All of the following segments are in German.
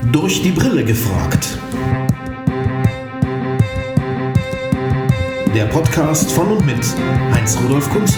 Durch die Brille gefragt. Der Podcast von und mit Heinz-Rudolf Kunze.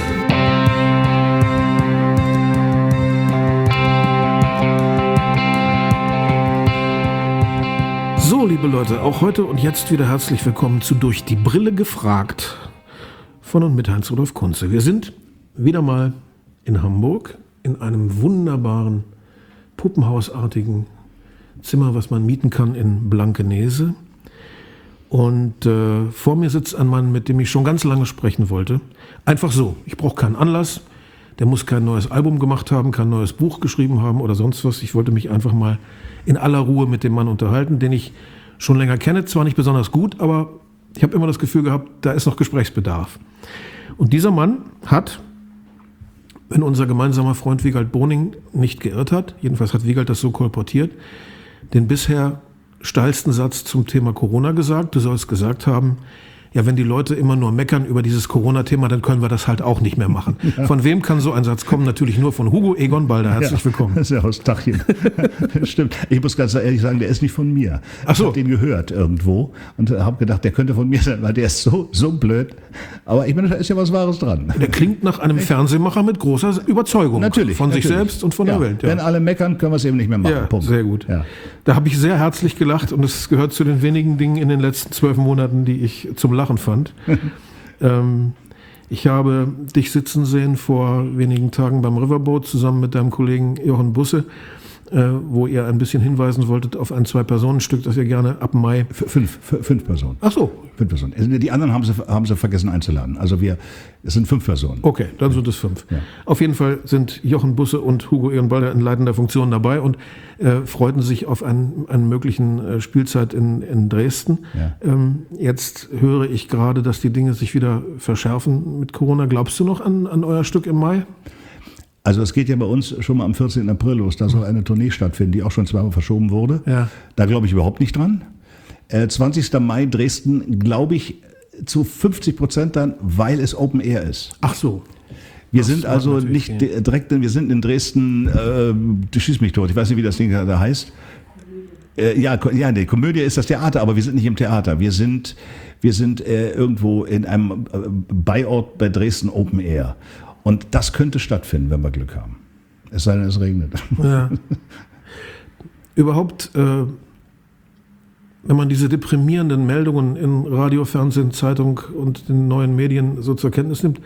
So, liebe Leute, auch heute und jetzt wieder herzlich willkommen zu Durch die Brille gefragt von und mit Heinz-Rudolf Kunze. Wir sind wieder mal in Hamburg in einem wunderbaren, puppenhausartigen Zimmer, was man mieten kann in Blankenese. Und vor mir sitzt ein Mann, mit dem ich schon ganz lange sprechen wollte. Einfach so, ich brauche keinen Anlass. Der muss kein neues Album gemacht haben, kein neues Buch geschrieben haben oder sonst was. Ich wollte mich einfach mal in aller Ruhe mit dem Mann unterhalten, den ich schon länger kenne. Zwar nicht besonders gut, aber ich habe immer das Gefühl gehabt, da ist noch Gesprächsbedarf. Und dieser Mann hat, wenn unser gemeinsamer Freund Wiegald Boning nicht geirrt hat, jedenfalls hat Wiegald das so kolportiert, den bisher steilsten Satz zum Thema Corona gesagt. Du sollst gesagt haben, ja, wenn die Leute immer nur meckern über dieses Corona-Thema, dann können wir das halt auch nicht mehr machen. Ja. Von wem kann so ein Satz kommen? Natürlich nur von Hugo Egon Balder. Herzlich willkommen. Das ist ja aus Tachchen. Stimmt. Ich muss ganz ehrlich sagen, der ist nicht von mir. Ach so. Ich habe den gehört irgendwo und habe gedacht, der könnte von mir sein, weil der ist so blöd. Aber ich meine, da ist ja was Wahres dran. Der klingt nach einem Fernsehmacher mit großer Überzeugung. Natürlich. Von sich selbst und von der Welt. Ja. Wenn alle meckern, können wir es eben nicht mehr machen. Ja, Punkt. sehr gut. Ja. Da habe ich sehr herzlich gelacht und es gehört zu den wenigen Dingen in den letzten 12 Monaten, die ich zum Lachen fand. Ich habe dich sitzen sehen vor wenigen Tagen beim Riverboat zusammen mit deinem Kollegen Jochen Busse, wo ihr ein bisschen hinweisen wolltet auf ein 2-Personen-Stück, das ihr gerne ab Mai... Fünf Personen. Ach so. 5 Personen. Die anderen haben sie vergessen einzuladen. Also es sind 5 Personen. Okay, dann sind es 5. Ja. Auf jeden Fall sind Jochen Busse und Hugo Egon Balder in leitender Funktion dabei und freuten sich auf einen möglichen Spielzeit in Dresden. Ja. Jetzt höre ich gerade, dass die Dinge sich wieder verschärfen mit Corona. Glaubst du noch an euer Stück im Mai? Also es geht ja bei uns schon mal am 14. April los. Da soll eine Tournee stattfinden, die auch schon 2-mal verschoben wurde. Ja. Da glaube ich überhaupt nicht dran. 20. Mai Dresden, glaube ich, zu 50% dann, weil es Open Air ist. Ach so. Wir sind also nicht direkt, wir sind in Dresden, du schießt mich tot, ich weiß nicht, wie das Ding da heißt. Die Komödie ist das Theater, aber wir sind nicht im Theater. Wir sind irgendwo in einem Beiort bei Dresden Open Air. Und das könnte stattfinden, wenn wir Glück haben. Es sei denn, es regnet. Ja. Überhaupt, wenn man diese deprimierenden Meldungen in Radio, Fernsehen, Zeitung und den neuen Medien so zur Kenntnis nimmt,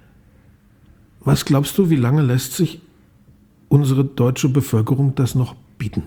was glaubst du, wie lange lässt sich unsere deutsche Bevölkerung das noch bieten?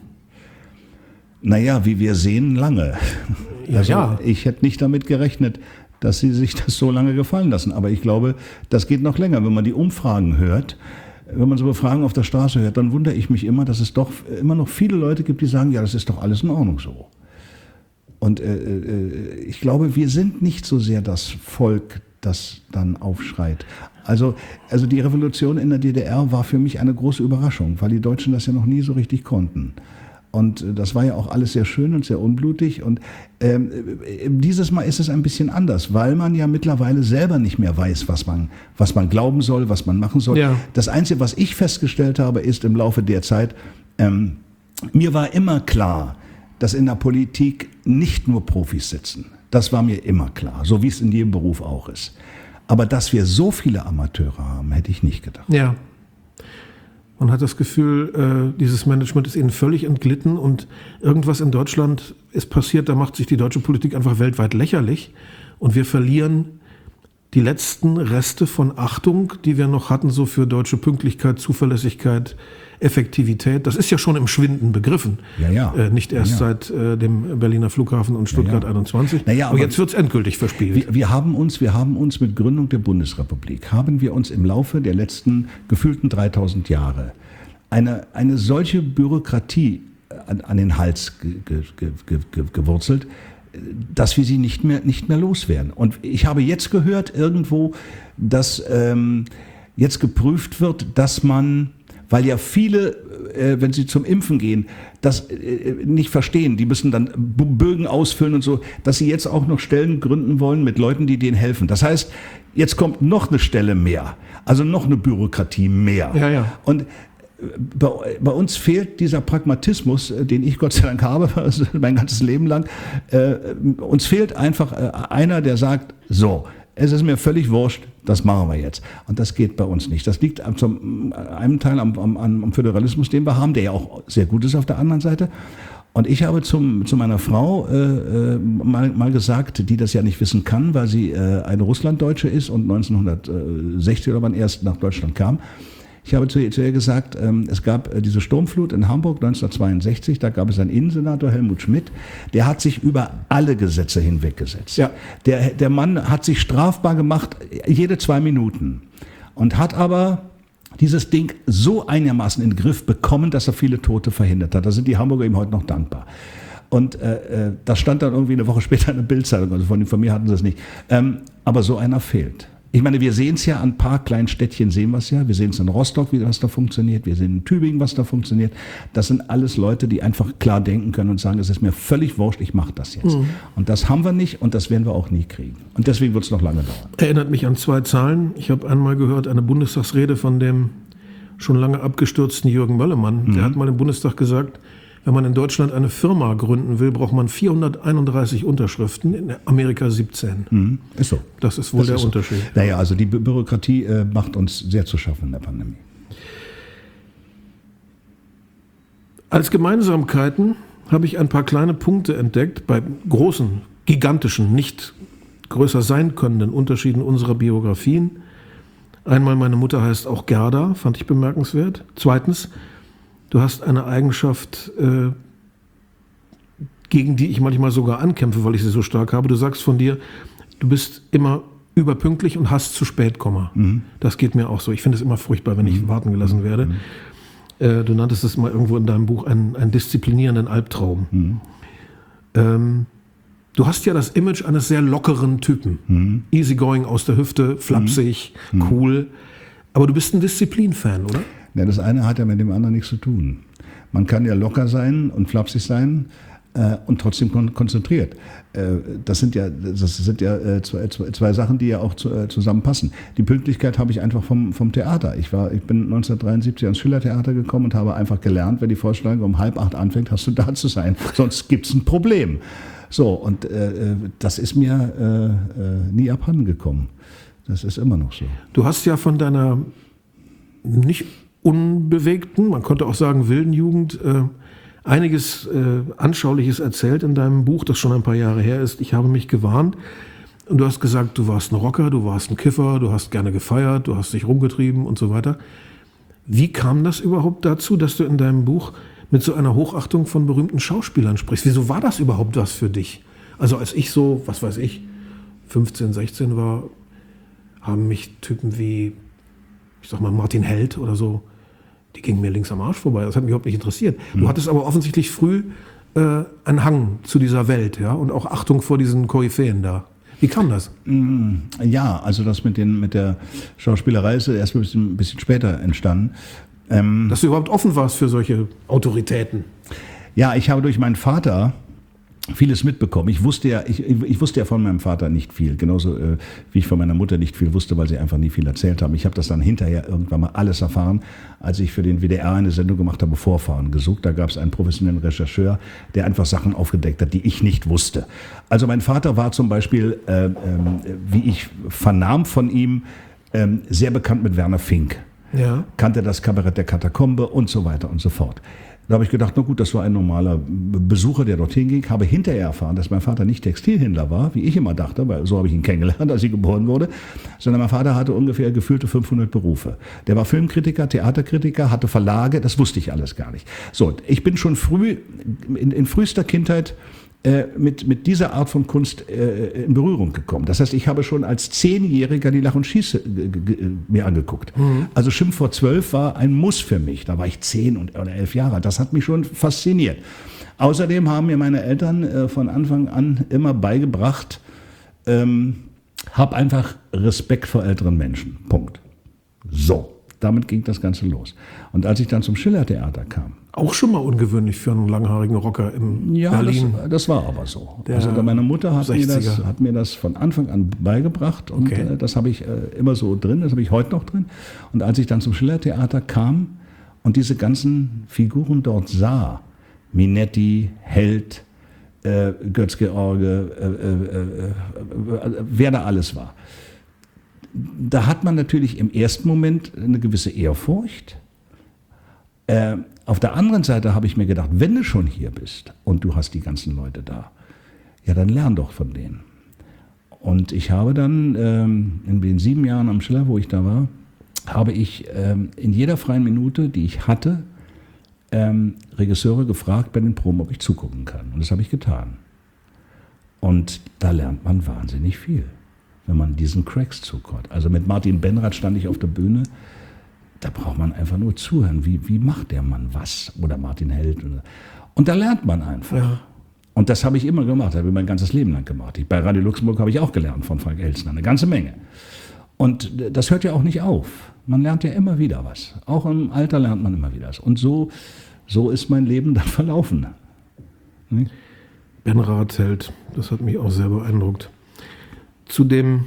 Naja, wie wir sehen, lange. Ja. Ich hätte nicht damit gerechnet, dass sie sich das so lange gefallen lassen. Aber ich glaube, das geht noch länger. Wenn man die Umfragen hört, wenn man so Befragungen auf der Straße hört, dann wundere ich mich immer, dass es doch immer noch viele Leute gibt, die sagen, ja, das ist doch alles in Ordnung so. Und ich glaube, wir sind nicht so sehr das Volk, das dann aufschreit. Also die Revolution in der DDR war für mich eine große Überraschung, weil die Deutschen das ja noch nie so richtig konnten. Und das war ja auch alles sehr schön und sehr unblutig. Und dieses Mal ist es ein bisschen anders, weil man ja mittlerweile selber nicht mehr weiß, was man glauben soll, was man machen soll. Ja. Das Einzige, was ich festgestellt habe, ist im Laufe der Zeit, mir war immer klar, dass in der Politik nicht nur Profis sitzen. Das war mir immer klar, so wie es in jedem Beruf auch ist. Aber dass wir so viele Amateure haben, hätte ich nicht gedacht. Ja. Man hat das Gefühl, dieses Management ist ihnen völlig entglitten und irgendwas in Deutschland ist passiert, da macht sich die deutsche Politik einfach weltweit lächerlich und wir verlieren die letzten Reste von Achtung, die wir noch hatten, so für deutsche Pünktlichkeit, Zuverlässigkeit, Effektivität. Das ist ja schon im Schwinden begriffen. Ja. Nicht erst seit dem Berliner Flughafen und Stuttgart 21. Aber jetzt wird es endgültig verspielt. Wir haben uns mit Gründung der Bundesrepublik, haben wir uns im Laufe der letzten gefühlten 3000 Jahre eine solche Bürokratie an den Hals gewurzelt, dass wir sie nicht mehr loswerden. Und ich habe jetzt gehört irgendwo, dass jetzt geprüft wird, dass man, weil ja viele, wenn sie zum Impfen gehen, das nicht verstehen, die müssen dann Bögen ausfüllen und so, dass sie jetzt auch noch Stellen gründen wollen mit Leuten, die denen helfen. Das heißt, jetzt kommt noch eine Stelle mehr, also noch eine Bürokratie mehr. Ja. Und bei uns fehlt dieser Pragmatismus, den ich Gott sei Dank habe, mein ganzes Leben lang. Uns fehlt einfach einer, der sagt, so, es ist mir völlig wurscht, das machen wir jetzt. Und das geht bei uns nicht. Das liegt zum einen Teil am Föderalismus, den wir haben, der ja auch sehr gut ist auf der anderen Seite. Und ich habe zu meiner Frau mal gesagt, die das ja nicht wissen kann, weil sie eine Russlanddeutsche ist und 1960 oder wann erst nach Deutschland kam. Ich habe zu ihr gesagt, es gab diese Sturmflut in Hamburg 1962, da gab es einen Innensenator, Helmut Schmidt, der hat sich über alle Gesetze hinweggesetzt. Ja. Der Mann hat sich strafbar gemacht, jede 2 Minuten. Und hat aber dieses Ding so einigermaßen in den Griff bekommen, dass er viele Tote verhindert hat. Da sind die Hamburger ihm heute noch dankbar. Und das stand dann irgendwie eine Woche später in der Bild-Zeitung, also von mir hatten sie es nicht. Aber so einer fehlt. Ich meine, wir sehen es ja an ein paar kleinen Städtchen, sehen wir es ja. Wir sehen es in Rostock, was da funktioniert. Wir sehen in Tübingen, was da funktioniert. Das sind alles Leute, die einfach klar denken können und sagen, es ist mir völlig wurscht, ich mache das jetzt. Mhm. Und das haben wir nicht und das werden wir auch nie kriegen. Und deswegen wird es noch lange dauern. Erinnert mich an 2 Zahlen. Ich habe einmal gehört, eine Bundestagsrede von dem schon lange abgestürzten Jürgen Möllemann. Mhm. Der hat mal im Bundestag gesagt, wenn man in Deutschland eine Firma gründen will, braucht man 431 Unterschriften, in Amerika 17. Mhm. Ist so. Das ist wohl der Unterschied. Naja, also die Bürokratie macht uns sehr zu schaffen in der Pandemie. Als Gemeinsamkeiten habe ich ein paar kleine Punkte entdeckt bei großen, gigantischen, nicht größer sein könnenden Unterschieden unserer Biografien. Einmal, meine Mutter heißt auch Gerda, fand ich bemerkenswert. Zweitens, du hast eine Eigenschaft, gegen die ich manchmal sogar ankämpfe, weil ich sie so stark habe. Du sagst von dir, du bist immer überpünktlich und hast zu spät kommen. Mhm. Das geht mir auch so. Ich finde es immer furchtbar, wenn ich warten gelassen werde. Mhm. Du nanntest es mal irgendwo in deinem Buch einen disziplinierenden Albtraum. Mhm. Du hast ja das Image eines sehr lockeren Typen. Mhm. Easygoing, aus der Hüfte, flapsig, cool. Aber du bist ein Disziplin-Fan, oder? Ja, das eine hat ja mit dem anderen nichts zu tun. Man kann ja locker sein und flapsig sein und trotzdem konzentriert. Das sind ja zwei Sachen, die ja auch zusammenpassen. Die Pünktlichkeit habe ich einfach vom Theater. Ich bin 1973 ans Schillertheater gekommen und habe einfach gelernt, wenn die Vorstellung um 7:30 anfängt, hast du da zu sein. Sonst gibt es ein Problem. So, und das ist mir nie abhanden gekommen. Das ist immer noch so. Du hast ja von deiner nicht unbewegten, man könnte auch sagen wilden Jugend, einiges Anschauliches erzählt in deinem Buch, das schon ein paar Jahre her ist. Ich habe mich gewarnt. Und du hast gesagt, du warst ein Rocker, du warst ein Kiffer, du hast gerne gefeiert, du hast dich rumgetrieben und so weiter. Wie kam das überhaupt dazu, dass du in deinem Buch mit so einer Hochachtung von berühmten Schauspielern sprichst? Wieso war das überhaupt was für dich? Also als ich so, 15, 16 war, haben mich Typen wie, ich sag mal, Martin Held oder so, die gingen mir links am Arsch vorbei. Das hat mich überhaupt nicht interessiert. Du hattest aber offensichtlich früh einen Hang zu dieser Welt, ja, und auch Achtung vor diesen Koryphäen da. Wie kam das? Ja, also das mit der Schauspielerei ist erst ein bisschen später entstanden. Dass du überhaupt offen warst für solche Autoritäten. Ja, ich habe durch meinen Vater vieles mitbekommen. Ich wusste ja von meinem Vater nicht viel, genauso wie ich von meiner Mutter nicht viel wusste, weil sie einfach nie viel erzählt haben. Ich habe das dann hinterher irgendwann mal alles erfahren, als ich für den WDR eine Sendung gemacht habe, Vorfahren gesucht. Da gab es einen professionellen Rechercheur, der einfach Sachen aufgedeckt hat, die ich nicht wusste. Also mein Vater war zum Beispiel, wie ich vernahm von ihm, sehr bekannt mit Werner Fink. Ja. Kannte das Kabarett der Katakombe und so weiter und so fort. Da habe ich gedacht, na gut, das war ein normaler Besucher, der dorthin ging. Habe hinterher erfahren, dass mein Vater nicht Textilhändler war, wie ich immer dachte, weil so habe ich ihn kennengelernt, als ich geboren wurde, sondern mein Vater hatte ungefähr gefühlte 500 Berufe. Der war Filmkritiker, Theaterkritiker, hatte Verlage, das wusste ich alles gar nicht. So, ich bin schon früh, in frühester Kindheit, mit dieser Art von Kunst in Berührung gekommen. Das heißt, ich habe schon als 10-Jähriger die Lach- und Schieße mir angeguckt. Mhm. Also Schimpf vor 12 war ein Muss für mich. Da war ich 10 oder 11 Jahre. Das hat mich schon fasziniert. Außerdem haben mir meine Eltern von Anfang an immer beigebracht, hab einfach Respekt vor älteren Menschen. Punkt. So, damit ging das Ganze los. Und als ich dann zum Schillertheater kam, auch schon mal ungewöhnlich für einen langhaarigen Rocker in Berlin. Ja, das war aber so. Also meine Mutter hat mir das von Anfang an beigebracht und das habe ich immer so drin, das habe ich heute noch drin. Und als ich dann zum Schillertheater kam und diese ganzen Figuren dort sah, Minetti, Held, Götz-George, wer da alles war, da hat man natürlich im ersten Moment eine gewisse Ehrfurcht. Auf der anderen Seite habe ich mir gedacht, wenn du schon hier bist und du hast die ganzen Leute da, ja, dann lern doch von denen. Und ich habe dann in den 7 Jahren am Schiller, wo ich da war, habe ich in jeder freien Minute, die ich hatte, Regisseure gefragt bei den Proben, ob ich zugucken kann. Und das habe ich getan. Und da lernt man wahnsinnig viel, wenn man diesen Cracks zuguckt. Also mit Martin Benrath stand ich auf der Bühne, da braucht man einfach nur zuhören. Wie macht der Mann was? Oder Martin Held. Und da lernt man einfach. Ja. Und das habe ich immer gemacht, habe ich mein ganzes Leben lang gemacht. Bei Radio Luxemburg habe ich auch gelernt von Frank Elstner, eine ganze Menge. Und das hört ja auch nicht auf. Man lernt ja immer wieder was. Auch im Alter lernt man immer wieder was. Und so ist mein Leben dann verlaufen. Ne? Benrath, Held, das hat mich auch sehr beeindruckt. Zu dem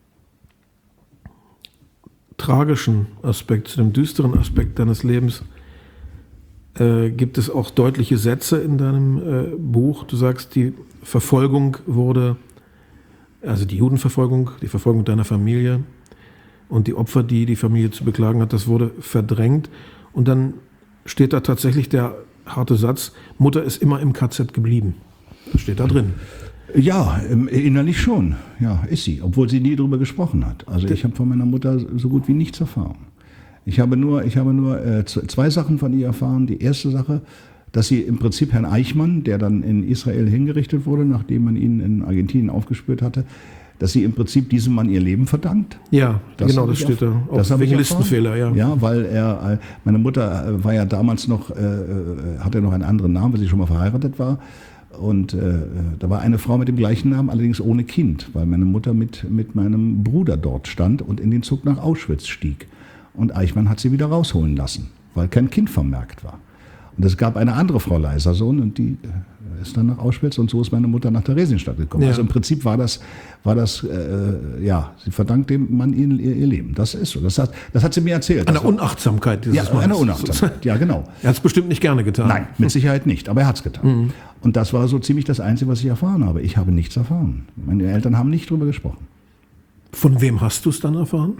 tragischen Aspekt, zu dem düsteren Aspekt deines Lebens gibt es auch deutliche Sätze in deinem Buch. Du sagst, die Verfolgung wurde, also die Judenverfolgung, die Verfolgung deiner Familie und die Opfer, die die Familie zu beklagen hat, das wurde verdrängt. Und dann steht da tatsächlich der harte Satz, Mutter ist immer im KZ geblieben. Das steht da drin. Ja, innerlich schon. Ja, ist sie, obwohl sie nie darüber gesprochen hat. Also ich habe von meiner Mutter so gut wie nichts erfahren. Ich habe nur 2 Sachen von ihr erfahren. Die erste Sache, dass sie im Prinzip Herrn Eichmann, der dann in Israel hingerichtet wurde, nachdem man ihn in Argentinien aufgespürt hatte, dass sie im Prinzip diesem Mann ihr Leben verdankt. Ja, das steht da. Auch wegen Listenfehler, ja. Ja, weil meine Mutter war ja damals noch, hatte noch einen anderen Namen, weil sie schon mal verheiratet war. Und da war eine Frau mit dem gleichen Namen, allerdings ohne Kind, weil meine Mutter mit meinem Bruder dort stand und in den Zug nach Auschwitz stieg. Und Eichmann hat sie wieder rausholen lassen, weil kein Kind vermerkt war. Und es gab eine andere Frau Leisersohn und die ist dann nach Auschwitz und so ist meine Mutter nach Theresienstadt gekommen. Ja. Also im Prinzip war das sie verdankt dem Mann ihr Leben. Das ist so. Das hat sie mir erzählt. Eine Unachtsamkeit dieses Mannes. Ja, eine Unachtsamkeit, ja genau. Er hat es bestimmt nicht gerne getan. Nein, mit Sicherheit nicht, aber er hat es getan. Mhm. Und das war so ziemlich das Einzige, was ich erfahren habe. Ich habe nichts erfahren. Meine Eltern haben nicht drüber gesprochen. Von wem hast du es dann erfahren?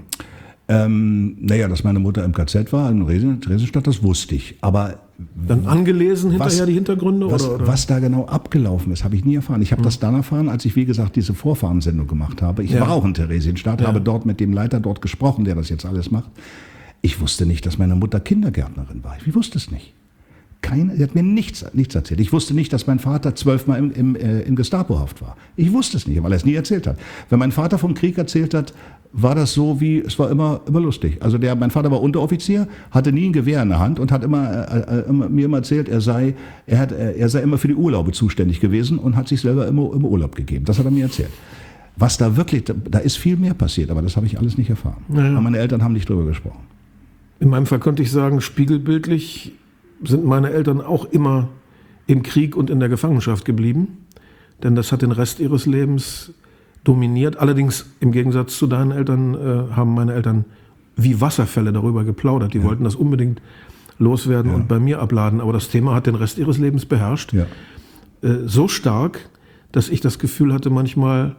Dass meine Mutter im KZ war, in Theresienstadt, das wusste ich. Aber dann angelesen hinterher die Hintergründe? Was da genau abgelaufen ist, habe ich nie erfahren. Ich habe das dann erfahren, als ich, wie gesagt, diese Vorfahrensendung gemacht habe. Ich war auch in Theresienstadt, habe dort mit dem Leiter dort gesprochen, der das jetzt alles macht. Ich wusste nicht, dass meine Mutter Kindergärtnerin war. Ich wusste es nicht. Sie hat mir nichts erzählt. Ich wusste nicht, dass mein Vater 12-mal in Gestapohaft war. Ich wusste es nicht, weil er es nie erzählt hat. Wenn mein Vater vom Krieg erzählt hat, war das so wie, es war immer lustig. Also mein Vater war Unteroffizier, hatte nie ein Gewehr in der Hand und hat mir immer erzählt, er sei immer für die Urlaube zuständig gewesen und hat sich selber immer Urlaub gegeben. Das hat er mir erzählt. Was da wirklich, da ist viel mehr passiert, aber das habe ich alles nicht erfahren. Ja. Aber meine Eltern haben nicht drüber gesprochen. In meinem Fall konnte ich sagen, spiegelbildlich sind meine Eltern auch immer im Krieg und in der Gefangenschaft geblieben. Denn das hat den Rest ihres Lebens dominiert. Allerdings im Gegensatz zu deinen Eltern haben meine Eltern wie Wasserfälle darüber geplaudert. Die wollten das unbedingt loswerden und bei mir abladen. Aber das Thema hat den Rest ihres Lebens beherrscht. Ja. So stark, dass ich das Gefühl hatte, manchmal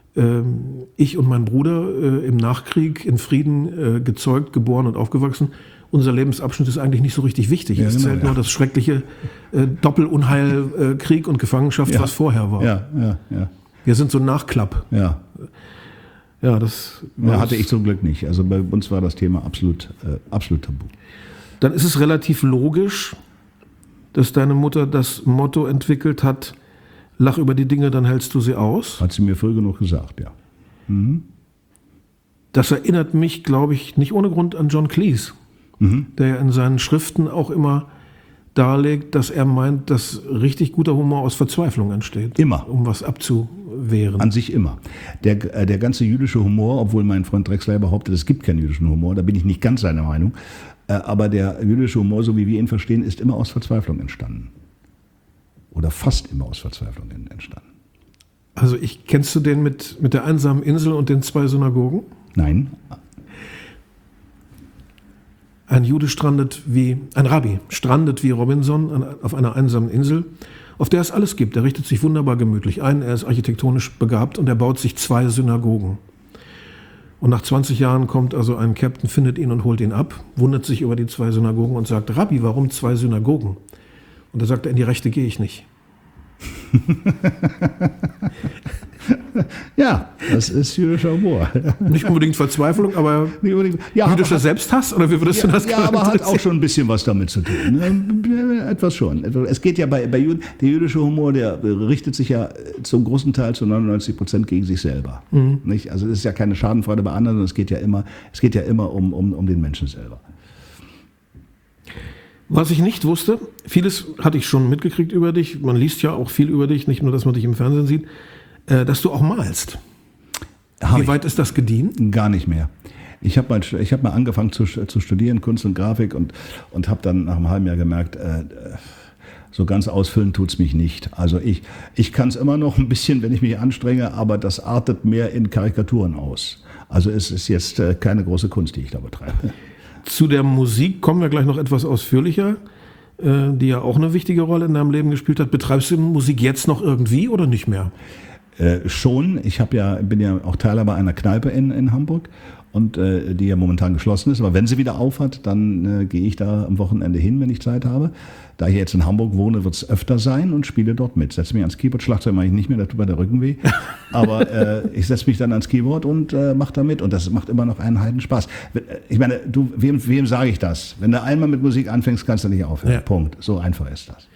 ich und mein Bruder im Nachkrieg in Frieden gezeugt, geboren und aufgewachsen. Unser Lebensabschnitt ist eigentlich nicht so richtig wichtig. Es zählt nur das schreckliche Doppelunheil, Krieg und Gefangenschaft, was vorher war. Ja. Wir sind so ein Nachklapp. Ja. Ja, das hatte ich zum Glück nicht. Also bei uns war das Thema absolut tabu. Dann ist es relativ logisch, dass deine Mutter das Motto entwickelt hat, lach über die Dinge, dann hältst du sie aus. Hat sie mir früh genug gesagt, ja. Mhm. Das erinnert mich, glaube ich, nicht ohne Grund an John Cleese, der ja in seinen Schriften auch immer darlegt, dass er meint, dass richtig guter Humor aus Verzweiflung entsteht. Immer. Um was abzuwehren. An sich immer. Der ganze jüdische Humor, obwohl mein Freund Drexler behauptet, es gibt keinen jüdischen Humor, da bin ich nicht ganz seiner Meinung, aber der jüdische Humor, so wie wir ihn verstehen, ist immer aus Verzweiflung entstanden. Oder fast immer aus Verzweiflung entstanden. Also kennst du den mit der einsamen Insel und den 2 Synagogen? Nein. ein Rabbi strandet wie Robinson auf einer einsamen Insel, auf der es alles gibt. Er richtet sich wunderbar gemütlich ein, er ist architektonisch begabt und er baut sich 2 Synagogen. Und nach 20 Jahren kommt also ein Captain, findet ihn und holt ihn ab, wundert sich über die 2 Synagogen und sagt, Rabbi, warum 2 Synagogen? Und da sagt er, in die rechte gehe ich nicht. Ja, das ist jüdischer Humor. Nicht unbedingt Verzweiflung, aber jüdischer Selbsthass? Oder wie würdest du das Ja, aber hat auch schon ein bisschen was damit zu tun. Etwas schon. Es geht ja bei Juden, der jüdische Humor, der richtet sich ja zum großen Teil zu 99% gegen sich selber. Nicht? Also es ist ja keine Schadenfreude bei anderen, sondern es geht ja immer um den Menschen selber. Was ich nicht wusste, vieles hatte ich schon mitgekriegt über dich, man liest ja auch viel über dich, nicht nur, dass man dich im Fernsehen sieht, dass du auch malst. Wie weit ist das gediehen? Gar nicht mehr. Ich habe mal angefangen zu studieren, Kunst und Grafik und habe dann nach einem halben Jahr gemerkt, so ganz ausfüllen tut's mich nicht. Also ich kann es immer noch ein bisschen, wenn ich mich anstrenge, aber das artet mehr in Karikaturen aus. Also es ist jetzt keine große Kunst, die ich da betreibe. Zu der Musik kommen wir gleich noch etwas ausführlicher, die ja auch eine wichtige Rolle in deinem Leben gespielt hat. Betreibst du Musik jetzt noch irgendwie oder nicht mehr? Schon. Ich bin ja auch Teilhaber einer Kneipe in Hamburg und die ja momentan geschlossen ist. Aber wenn sie wieder auf hat, dann gehe ich da am Wochenende hin, wenn ich Zeit habe. Da ich jetzt in Hamburg wohne, wird es öfter sein und spiele dort mit. Setze mich ans Keyboard, Schlagzeug mache ich nicht mehr, da tut mir der Rücken weh. Aber ich setze mich dann ans Keyboard und mache da mit. Und das macht immer noch einen Heidenspaß. Ich meine, wem sage ich das? Wenn du einmal mit Musik anfängst, kannst du nicht aufhören. Ja. Punkt. So einfach ist das.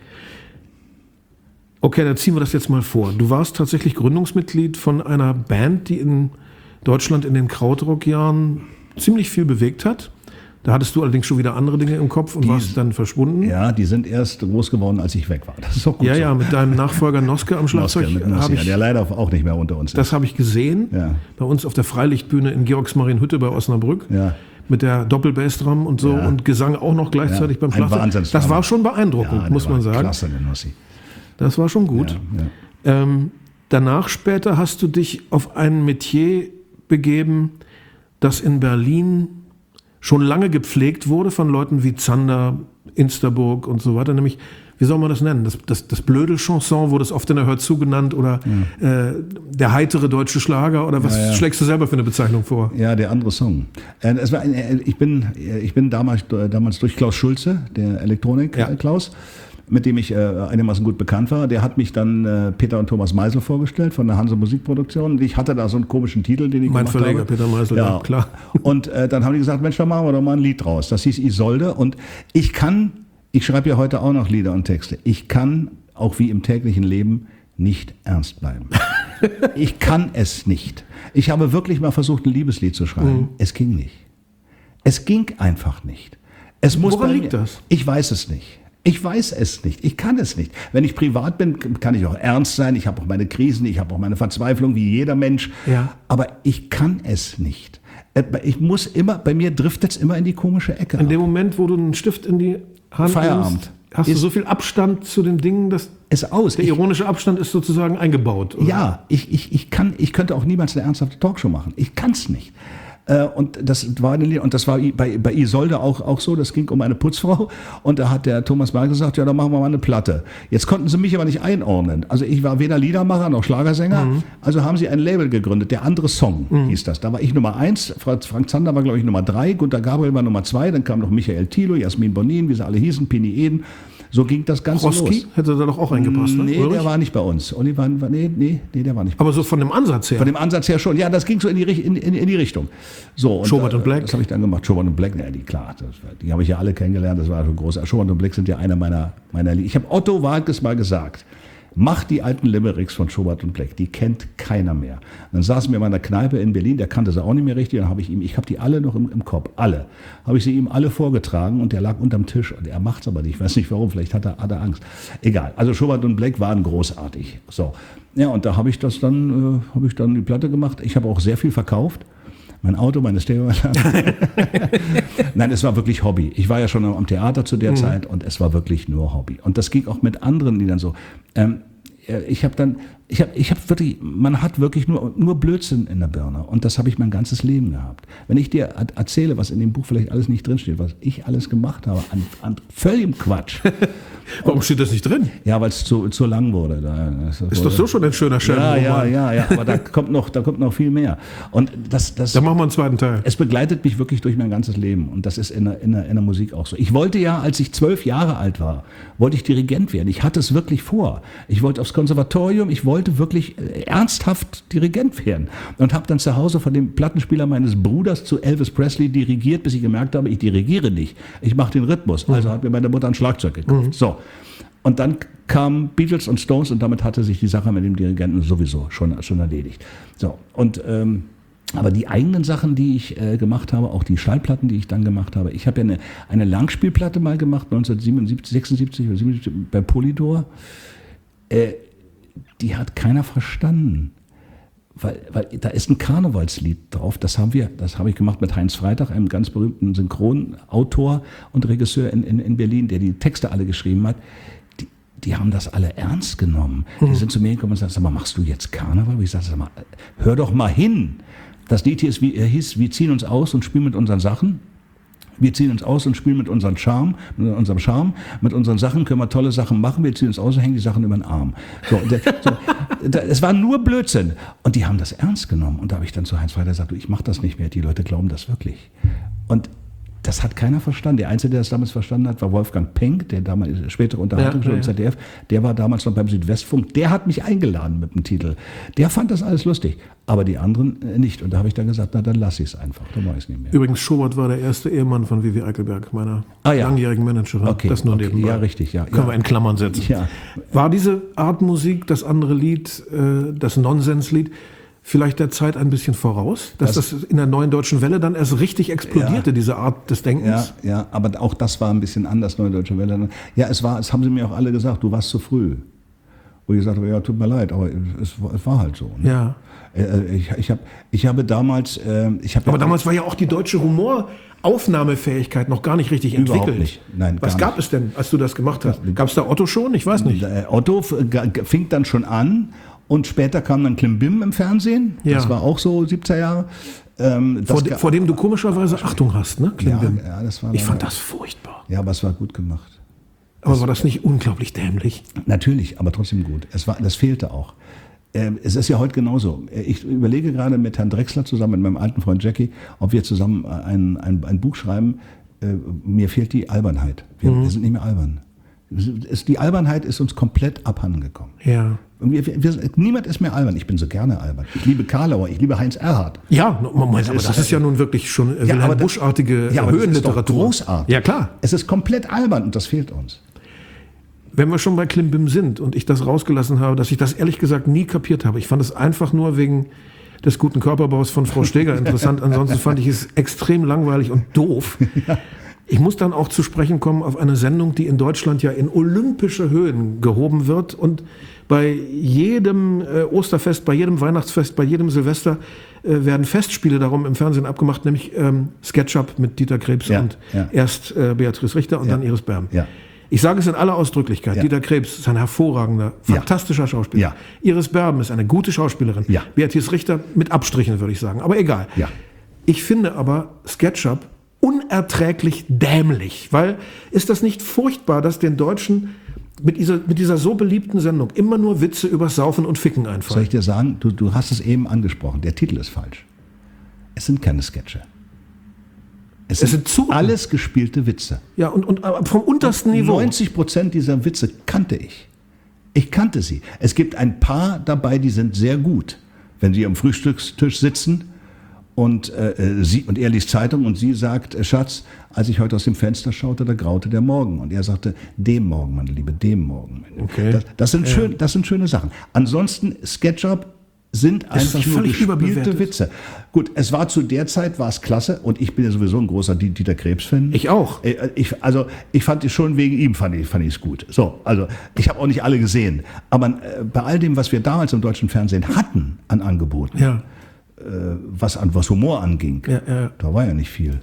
Okay, dann ziehen wir das jetzt mal vor. Du warst tatsächlich Gründungsmitglied von einer Band, die in Deutschland in den Krautrock-Jahren ziemlich viel bewegt hat. Da hattest du allerdings schon wieder andere Dinge im Kopf und warst dann verschwunden. Ja, die sind erst groß geworden, als ich weg war. Das ist auch gut. Ja, mit deinem Nachfolger Noske am Schlagzeug. Der leider auch nicht mehr unter uns ist. Das habe ich gesehen, bei uns auf der Freilichtbühne in Georgsmarienhütte bei Osnabrück. Ja. Mit der Doppelbassdrum und so und Gesang auch noch gleichzeitig beim Schlagzeug. Das war schon beeindruckend, muss man sagen. Klasse, der Nossi. Das war schon gut. Ja. Danach später hast du dich auf ein Metier begeben, das in Berlin schon lange gepflegt wurde von Leuten wie Zander, Insterburg und so weiter, nämlich, wie soll man das nennen? Das Blödel-Chanson wurde es oft in der Hör zu genannt oder der heitere deutsche Schlager oder was schlägst du selber für eine Bezeichnung vor? Ja, der andere Song. Ich bin damals durch Klaus Schulze, der Elektronik-Klaus, mit dem ich einigermaßen gut bekannt war. Der hat mich dann Peter und Thomas Meisel vorgestellt von der Hanse Musikproduktion. Und ich hatte da so einen komischen Titel, den ich gemacht habe. Mein Verleger, Peter Meisel, ja, klar. Und dann haben die gesagt, Mensch, da machen wir doch mal ein Lied draus. Das hieß Isolde. Und ich schreibe ja heute auch noch Lieder und Texte. Ich kann, auch wie im täglichen Leben, nicht ernst bleiben. Ich kann es nicht. Ich habe wirklich mal versucht, ein Liebeslied zu schreiben. Es ging nicht. Es ging einfach nicht. Woran liegt das? Ich weiß es nicht. Ich weiß es nicht. Ich kann es nicht. Wenn ich privat bin, kann ich auch ernst sein. Ich habe auch meine Krisen, ich habe auch meine Verzweiflung, wie jeder Mensch. Ja. Aber ich kann es nicht. Bei mir driftet es immer in die komische Ecke. In dem Moment, wo du einen Stift in die Hand Feierabend. Hast du so viel Abstand zu den Dingen, dass der ironische Abstand ist sozusagen eingebaut? Oder? Ja, ich könnte auch niemals eine ernsthafte Talkshow machen. Ich kann es nicht. Und das war bei Isolde auch so, das ging um eine Putzfrau und da hat der Thomas Berg gesagt, ja, dann machen wir mal eine Platte. Jetzt konnten sie mich aber nicht einordnen. Also ich war weder Liedermacher noch Schlagersänger, also haben sie ein Label gegründet, der andere Song hieß das. Da war ich Nummer 1, Frank Zander war glaube ich Nummer 3, Gunter Gabriel war Nummer 2, dann kam noch Michael Thilo, Jasmin Bonin, wie sie alle hießen, Pini Eden. So ging das Ganze los. Hätte da doch auch reingepasst, ne? Nee, der war nicht bei uns. Nee, der war nicht bei uns. Aber so von dem Ansatz her? Von dem Ansatz her schon. Ja, das ging so in die Richtung. So, Schobert und Black? Das habe ich dann gemacht. Schobert und Black, klar. Die habe ich ja alle kennengelernt. Das war schon groß. Schobert und Black sind ja einer meiner Lieder. Ich habe Otto Walkes mal gesagt, mach die alten Limericks von Schobert und Black. Die kennt keiner mehr. Und dann saßen wir in meiner Kneipe in Berlin. Der kannte sie auch nicht mehr richtig. Dann habe ich habe die alle noch im Kopf. Alle. Habe ich sie ihm alle vorgetragen und der lag unterm Tisch. Und er macht's aber nicht. Ich weiß nicht warum. Vielleicht hat er Angst. Egal. Also Schobert und Black waren großartig. So. Ja, und da habe ich dann die Platte gemacht. Ich habe auch sehr viel verkauft. Mein Auto, meine Stereoanlage. Nein, es war wirklich Hobby. Ich war ja schon am Theater zu der Zeit und es war wirklich nur Hobby. Und das ging auch mit anderen Liedern so. ich hab wirklich, man hat wirklich nur Blödsinn in der Birne. Und das habe ich mein ganzes Leben gehabt. Wenn ich dir erzähle, was in dem Buch vielleicht alles nicht drinsteht, was ich alles gemacht habe, an völligem Quatsch. Warum steht das nicht drin? Ja, weil es zu lang wurde. Ist doch so schon ein schöner Schelmenroman. Ja, aber da kommt noch viel mehr. Und da machen wir einen zweiten Teil. Es begleitet mich wirklich durch mein ganzes Leben. Und das ist in der Musik auch so. Ich wollte ja, als ich 12 Jahre alt war, wollte ich Dirigent werden. Ich hatte es wirklich vor. Ich wollte aufs Konservatorium, ich wollte wirklich ernsthaft Dirigent werden. Und habe dann zu Hause von dem Plattenspieler meines Bruders zu Elvis Presley dirigiert, bis ich gemerkt habe, ich dirigiere nicht. Ich mache den Rhythmus. Also hat mir meine Mutter ein Schlagzeug gekauft. So. Und dann kamen Beatles und Stones und damit hatte sich die Sache mit dem Dirigenten sowieso schon erledigt. So. Und aber die eigenen Sachen, die ich gemacht habe, auch die Schallplatten, die ich dann gemacht habe, ich habe ja eine Langspielplatte mal gemacht, 1976 oder 77 bei Polydor. Die hat keiner verstanden. Weil da ist ein Karnevalslied drauf, das habe ich gemacht mit Heinz Freitag, einem ganz berühmten Synchronautor und Regisseur in Berlin, der die Texte alle geschrieben hat. Die haben das alle ernst genommen. Die sind zu mir gekommen und sagen, sag mal, machst du jetzt Karneval? Und ich sage, sag mal, hör doch mal hin. Das Lied hier hieß, wir ziehen uns aus und spielen mit unseren Sachen. Wir ziehen uns aus und spielen mit unserem Charme, mit unseren Sachen können wir tolle Sachen machen, wir ziehen uns aus und hängen die Sachen über den Arm. Es war nur Blödsinn. Und die haben das ernst genommen. Und da habe ich dann zu Heinz Freitag gesagt, du, ich mache das nicht mehr, die Leute glauben das wirklich. Und das hat keiner verstanden. Der Einzige, der das damals verstanden hat, war Wolfgang Penck, der damals spätere Unterhaltungsjournalist im ZDF. Der war damals noch beim Südwestfunk. Der hat mich eingeladen mit dem Titel. Der fand das alles lustig, aber die anderen nicht. Und da habe ich dann gesagt, na dann lass ich es einfach, dann mache ich es nicht mehr. Übrigens, Schobert war der erste Ehemann von Vivi Eickelberg, meiner langjährigen Managerin. Okay, das nur nebenbei. Ja, richtig. Ja, Können wir in Klammern setzen. Ja. War diese Art Musik, das andere Lied, das Nonsenslied, vielleicht der Zeit ein bisschen voraus, dass das in der Neuen Deutschen Welle dann erst richtig explodierte, diese Art des Denkens? Ja, aber auch das war ein bisschen anders, Neue Deutsche Welle. Ja, es haben sie mir auch alle gesagt, du warst zu früh. Wo ich gesagt habe, ja, tut mir leid, aber es war halt so. Ne? Ja. Ich habe damals... aber damals war ja auch die deutsche Humoraufnahmefähigkeit noch gar nicht richtig entwickelt. Überhaupt nicht. Nein, was gab es denn, als du das gemacht hast? Gab es da Otto schon? Ich weiß nicht. Otto fing dann schon an. Und später kam dann Klimbim im Fernsehen. Ja. Das war auch so 70er Jahre. Vor dem du komischerweise Achtung hast, ne? Klimbim. Ja, das war ich fand das furchtbar. Ja, aber es war gut gemacht. Aber war das nicht unglaublich dämlich? Natürlich, aber trotzdem gut. Das fehlte auch. Es ist ja heute genauso. Ich überlege gerade mit Herrn Drechsler zusammen, mit meinem alten Freund Jackie, ob wir zusammen ein Buch schreiben. Mir fehlt die Albernheit. Wir sind nicht mehr albern. Die Albernheit ist uns komplett abhanden gekommen. Ja. Niemand ist mehr albern. Ich bin so gerne albern. Ich liebe Karlauer, ich liebe Heinz Erhardt. Ja, Moment, aber das ist ja nun wirklich schon Wilhelm Busch-artige Höhenliteratur. Das ist großartig. Ja, klar. Es ist komplett albern und das fehlt uns. Wenn wir schon bei Klimbim sind und ich das rausgelassen habe, dass ich das ehrlich gesagt nie kapiert habe. Ich fand es einfach nur wegen des guten Körperbaus von Frau Steger interessant. Ansonsten fand ich es extrem langweilig und doof. Ja. Ich muss dann auch zu sprechen kommen auf eine Sendung, die in Deutschland ja in olympische Höhen gehoben wird und bei jedem Osterfest, bei jedem Weihnachtsfest, bei jedem Silvester werden Festspiele darum im Fernsehen abgemacht, nämlich SketchUp mit Dieter Krebs und erst Beatrice Richter und dann Iris Berben. Ja. Ich sage es in aller Ausdrücklichkeit, Dieter Krebs ist ein hervorragender, fantastischer Schauspieler. Ja. Iris Berben ist eine gute Schauspielerin. Ja. Beatrice Richter mit Abstrichen, würde ich sagen, aber egal. Ja. Ich finde aber SketchUp unerträglich dämlich, weil ist das nicht furchtbar, dass den Deutschen mit dieser so beliebten Sendung immer nur Witze über Saufen und Ficken einfallen? Soll ich dir sagen, du hast es eben angesprochen, der Titel ist falsch. Es sind keine Sketche. Es sind alles gespielte Witze. Ja, und vom untersten Niveau. 90% dieser Witze kannte ich. Ich kannte sie. Es gibt ein paar dabei, die sind sehr gut. Wenn sie am Frühstückstisch sitzen und er liest Zeitung und sie sagt, Schatz, als ich heute aus dem Fenster schaute, da graute der Morgen. Und er sagte, dem Morgen, meine Liebe, dem Morgen. Okay. Das sind schöne Sachen. Ansonsten, SketchUp sind einfach nur gespielte Witze. Gut, es war zu der Zeit, war es klasse und ich bin ja sowieso ein großer Dieter Krebs-Fan. Ich auch. Ich fand es schon wegen ihm, fand ich es gut. So, also ich habe auch nicht alle gesehen. Aber bei all dem, was wir damals im deutschen Fernsehen hatten an Angeboten, was Humor anging, da war ja nicht viel.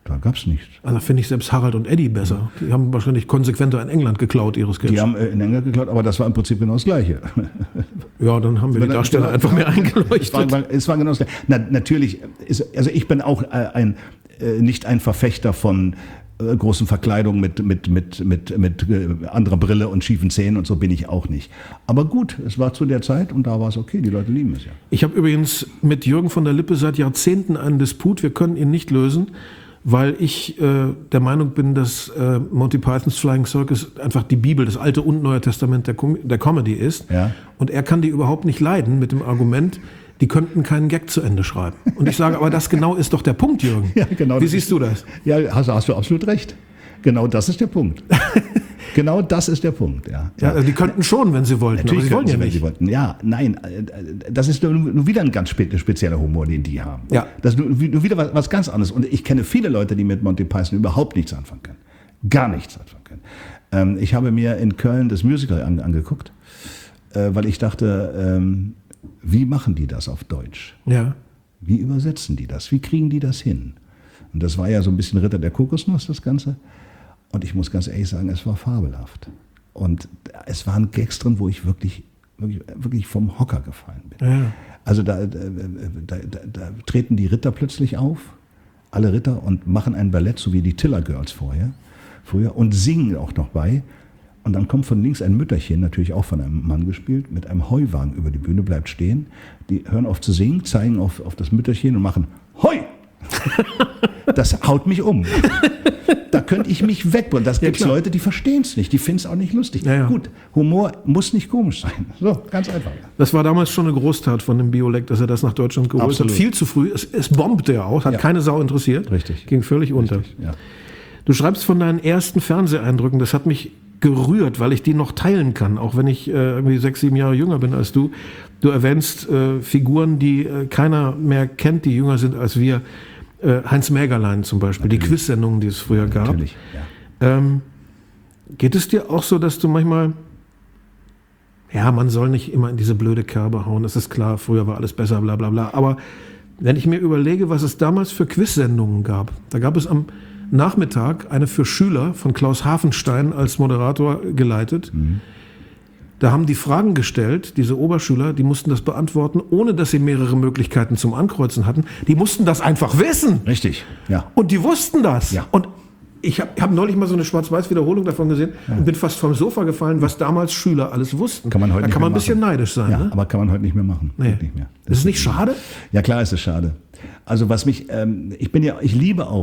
Da gab es nichts. Also finde ich selbst Harald und Eddie besser. Die haben wahrscheinlich konsequenter in England geklaut, ihre Sketche. Die haben in England geklaut, aber das war im Prinzip genau das Gleiche. Ja, dann haben wir die Darsteller einfach mehr eingeleuchtet. Es war genau das Gleiche. Natürlich, also ich bin auch nicht ein Verfechter von großen Verkleidungen mit anderer Brille und schiefen Zähnen und so bin ich auch nicht. Aber gut, es war zu der Zeit und da war es okay, die Leute lieben es ja. Ich habe übrigens mit Jürgen von der Lippe seit Jahrzehnten einen Disput, wir können ihn nicht lösen, weil ich der Meinung bin, dass Monty Pythons Flying Circus einfach die Bibel, das Alte und Neue Testament der Comedy ist. Ja. Und er kann die überhaupt nicht leiden mit dem Argument, die könnten keinen Gag zu Ende schreiben. Und ich sage, aber das genau ist doch der Punkt, Jürgen. Ja, genau. Wie siehst du das? Ja, hast du absolut recht. Genau das ist der Punkt. Genau das ist der Punkt, ja. Ja, also die könnten schon, wenn sie wollten, Natürlich aber sie wollen ja wenn nicht. sie wollten. Ja, nein, das ist nur wieder ein ganz spezieller Humor, den die haben. Ja. Das ist nur wieder was ganz anderes. Und ich kenne viele Leute, die mit Monty Python überhaupt nichts anfangen können. Gar nichts anfangen können. Ich habe mir in Köln das Musical angeguckt, weil ich dachte, wie machen die das auf Deutsch? Ja. Wie übersetzen die das? Wie kriegen die das hin? Und das war ja so ein bisschen Ritter der Kokosnuss, das Ganze. Und ich muss ganz ehrlich sagen, es war fabelhaft. Und es waren Gags drin, wo ich wirklich vom Hocker gefallen bin. Ja. Also da treten die Ritter plötzlich auf, alle Ritter, und machen ein Ballett, so wie die Tiller Girls früher, und singen auch noch bei. Und dann kommt von links ein Mütterchen, natürlich auch von einem Mann gespielt, mit einem Heuwagen über die Bühne, bleibt stehen. Die hören auf zu singen, zeigen auf das Mütterchen und machen Heu! Das haut mich um. Da könnte ich mich wegbringen. Das gibt es Leute, die verstehen es nicht, die finden es auch nicht lustig. Ja. Gut, Humor muss nicht komisch sein. So, ganz einfach. Das war damals schon eine Großtat von dem Biolek, dass er das nach Deutschland geholt Absolut. hat. Viel zu früh. Es bombte ja auch, hat keine Sau interessiert. Richtig. Ging völlig unter. Richtig, ja. Du schreibst von deinen ersten Fernseheindrücken, das hat mich gerührt, weil ich die noch teilen kann, auch wenn ich irgendwie 6, 7 Jahre jünger bin als du. Du erwähnst Figuren, die keiner mehr kennt, die jünger sind als wir. Heinz Mägerlein zum Beispiel, natürlich. Die Quiz-Sendungen, die es früher gab. Natürlich, ja. Geht es dir auch so, dass du manchmal, ja, man soll nicht immer in diese blöde Kerbe hauen, das ist klar, früher war alles besser, bla bla bla, aber wenn ich mir überlege, was es damals für Quiz-Sendungen gab, da gab es am Nachmittag eine für Schüler von Klaus Hafenstein als Moderator geleitet. Mhm. Da haben die Fragen gestellt, diese Oberschüler, die mussten das beantworten, ohne dass sie mehrere Möglichkeiten zum Ankreuzen hatten. Die mussten das einfach wissen. Richtig, ja. Und die wussten das. Ja. Und ich hab neulich mal so eine Schwarz-Weiß-Wiederholung davon gesehen und bin fast vom Sofa gefallen, was damals Schüler alles wussten. Kann man heute da kann man ein bisschen neidisch sein. Ja, ne? aber kann man heute nicht mehr machen. Nee. Nicht mehr. Ist es nicht schade? Ja, klar ist es schade. Also was mich, ich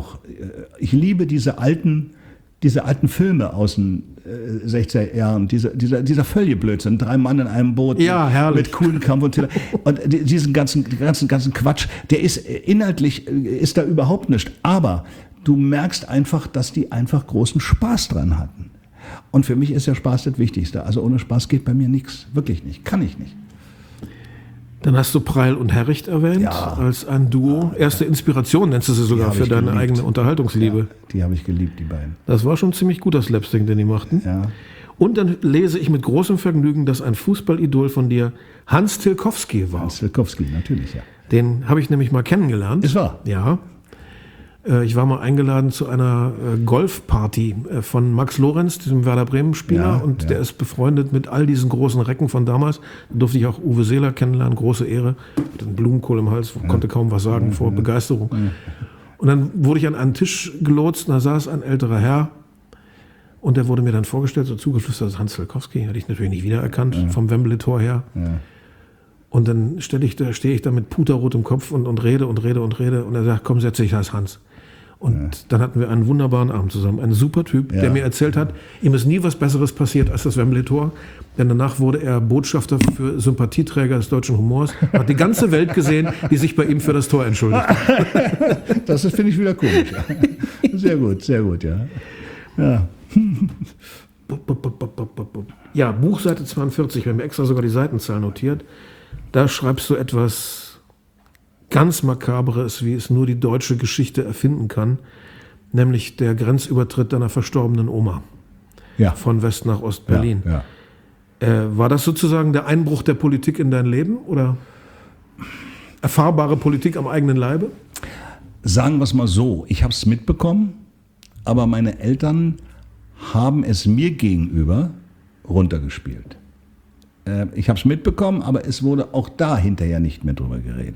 liebe diese alten Filme aus den 60er Jahren, dieser Völleblödsinn, 3 Mann in einem Boot, ja, herrlich. Mit coolen Kampf und diesen ganzen Quatsch, der ist inhaltlich, ist da überhaupt nicht. Aber du merkst einfach, dass die einfach großen Spaß dran hatten. Und für mich ist der Spaß das Wichtigste. Also ohne Spaß geht bei mir nichts. Wirklich nicht. Kann ich nicht. Dann hast du Preil und Herricht erwähnt als ein Duo. Erste Inspiration nennst du sie sogar für deine eigene Unterhaltungsliebe. Ja, die habe ich geliebt, die beiden. Das war schon ziemlich guter Slapstick, den die machten. Ja. Und dann lese ich mit großem Vergnügen, dass ein Fußballidol von dir Hans Tilkowski war. Hans Tilkowski, natürlich, ja. Den habe ich nämlich mal kennengelernt. Ist wahr? Ja. Ich war mal eingeladen zu einer Golfparty von Max Lorenz, diesem Werder Bremen-Spieler, und der ist befreundet mit all diesen großen Recken von damals. Da durfte ich auch Uwe Seeler kennenlernen, große Ehre. Mit einem Blumenkohl im Hals, konnte kaum was sagen vor Begeisterung. Und dann wurde ich an einen Tisch gelotst, und da saß ein älterer Herr, und der wurde mir dann vorgestellt, so zugeflüstert, das ist Hans Tilkowski, hätte ich natürlich nicht wiedererkannt, vom Wembley-Tor her. Ja. Und dann stehe ich da mit puterrotem Kopf und rede. Und er sagt, komm, setz dich, das ist Hans. Und dann hatten wir einen wunderbaren Abend zusammen. Ein super Typ, der mir erzählt hat, ihm ist nie was Besseres passiert als das Wembley-Tor. Denn danach wurde er Botschafter für Sympathieträger des deutschen Humors. Hat die ganze Welt gesehen, die sich bei ihm für das Tor entschuldigt hat. Das finde ich wieder komisch. Ja. Sehr gut, ja. Ja, Buchseite 42, wir haben extra sogar die Seitenzahl notiert. Da schreibst du etwas ganz Makaberes, wie es nur die deutsche Geschichte erfinden kann, nämlich der Grenzübertritt deiner verstorbenen Oma von West nach Ost-Berlin. Ja. War das sozusagen der Einbruch der Politik in dein Leben oder erfahrbare Politik am eigenen Leibe? Sagen wir es mal so, ich habe es mitbekommen, aber meine Eltern haben es mir gegenüber runtergespielt. Ich habe es mitbekommen, aber es wurde auch da hinterher nicht mehr drüber geredet.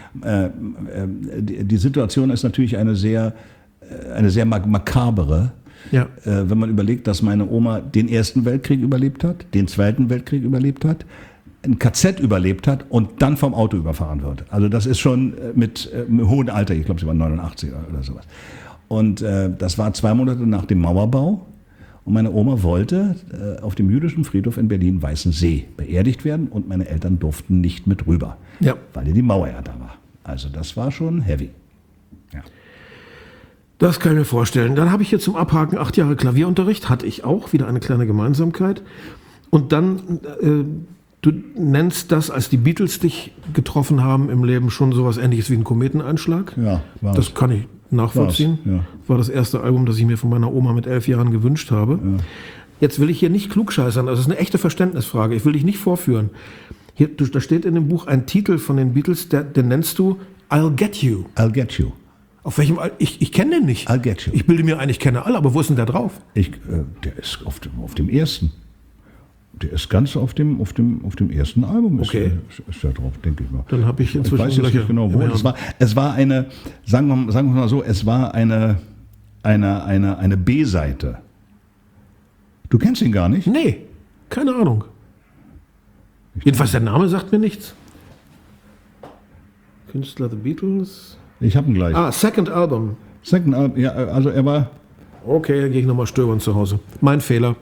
Die Situation ist natürlich eine sehr makabere. Ja. Wenn man überlegt, dass meine Oma den Ersten Weltkrieg überlebt hat, den Zweiten Weltkrieg überlebt hat, ein KZ überlebt hat und dann vom Auto überfahren wird. Also das ist schon mit hohem Alter, ich glaube sie war 89 oder sowas. Und das war 2 Monate nach dem Mauerbau. Und meine Oma wollte auf dem jüdischen Friedhof in Berlin-Weißensee beerdigt werden und meine Eltern durften nicht mit rüber, weil ja die Mauer ja da war. Also das war schon heavy. Ja. Das kann ich mir vorstellen. Dann habe ich hier zum Abhaken 8 Jahre Klavierunterricht, hatte ich auch, wieder eine kleine Gemeinsamkeit. Und dann, du nennst das, als die Beatles dich getroffen haben im Leben, schon sowas Ähnliches wie ein Kometeneinschlag. Ja, war das kann ich nachvollziehen. Ja. War das erste Album, das ich mir von meiner Oma mit 11 Jahren gewünscht habe. Ja. Jetzt will ich hier nicht klugscheißern, das ist eine echte Verständnisfrage. Ich will dich nicht vorführen. Hier, da steht in dem Buch ein Titel von den Beatles, den nennst du I'll Get You. I'll Get You. Auf welchem ich kenne den nicht. I'll Get You. Ich bilde mir ein, ich kenne alle, aber wo ist denn der drauf? Der ist auf dem ersten. Der ist ganz auf dem ersten Album. Okay. Ist der drauf, denke ich mal. Dann habe ich inzwischen ich weiß jetzt nicht genau, wo. Es war eine, sagen wir mal so, es war eine B-Seite. Du kennst ihn gar nicht? Nee, keine Ahnung. Jedenfalls der Name sagt mir nichts. Künstler The Beatles. Ich habe ihn gleich. Second Album. Second Album, ja, also er war... Okay, dann gehe ich nochmal stöbern zu Hause. Mein Fehler.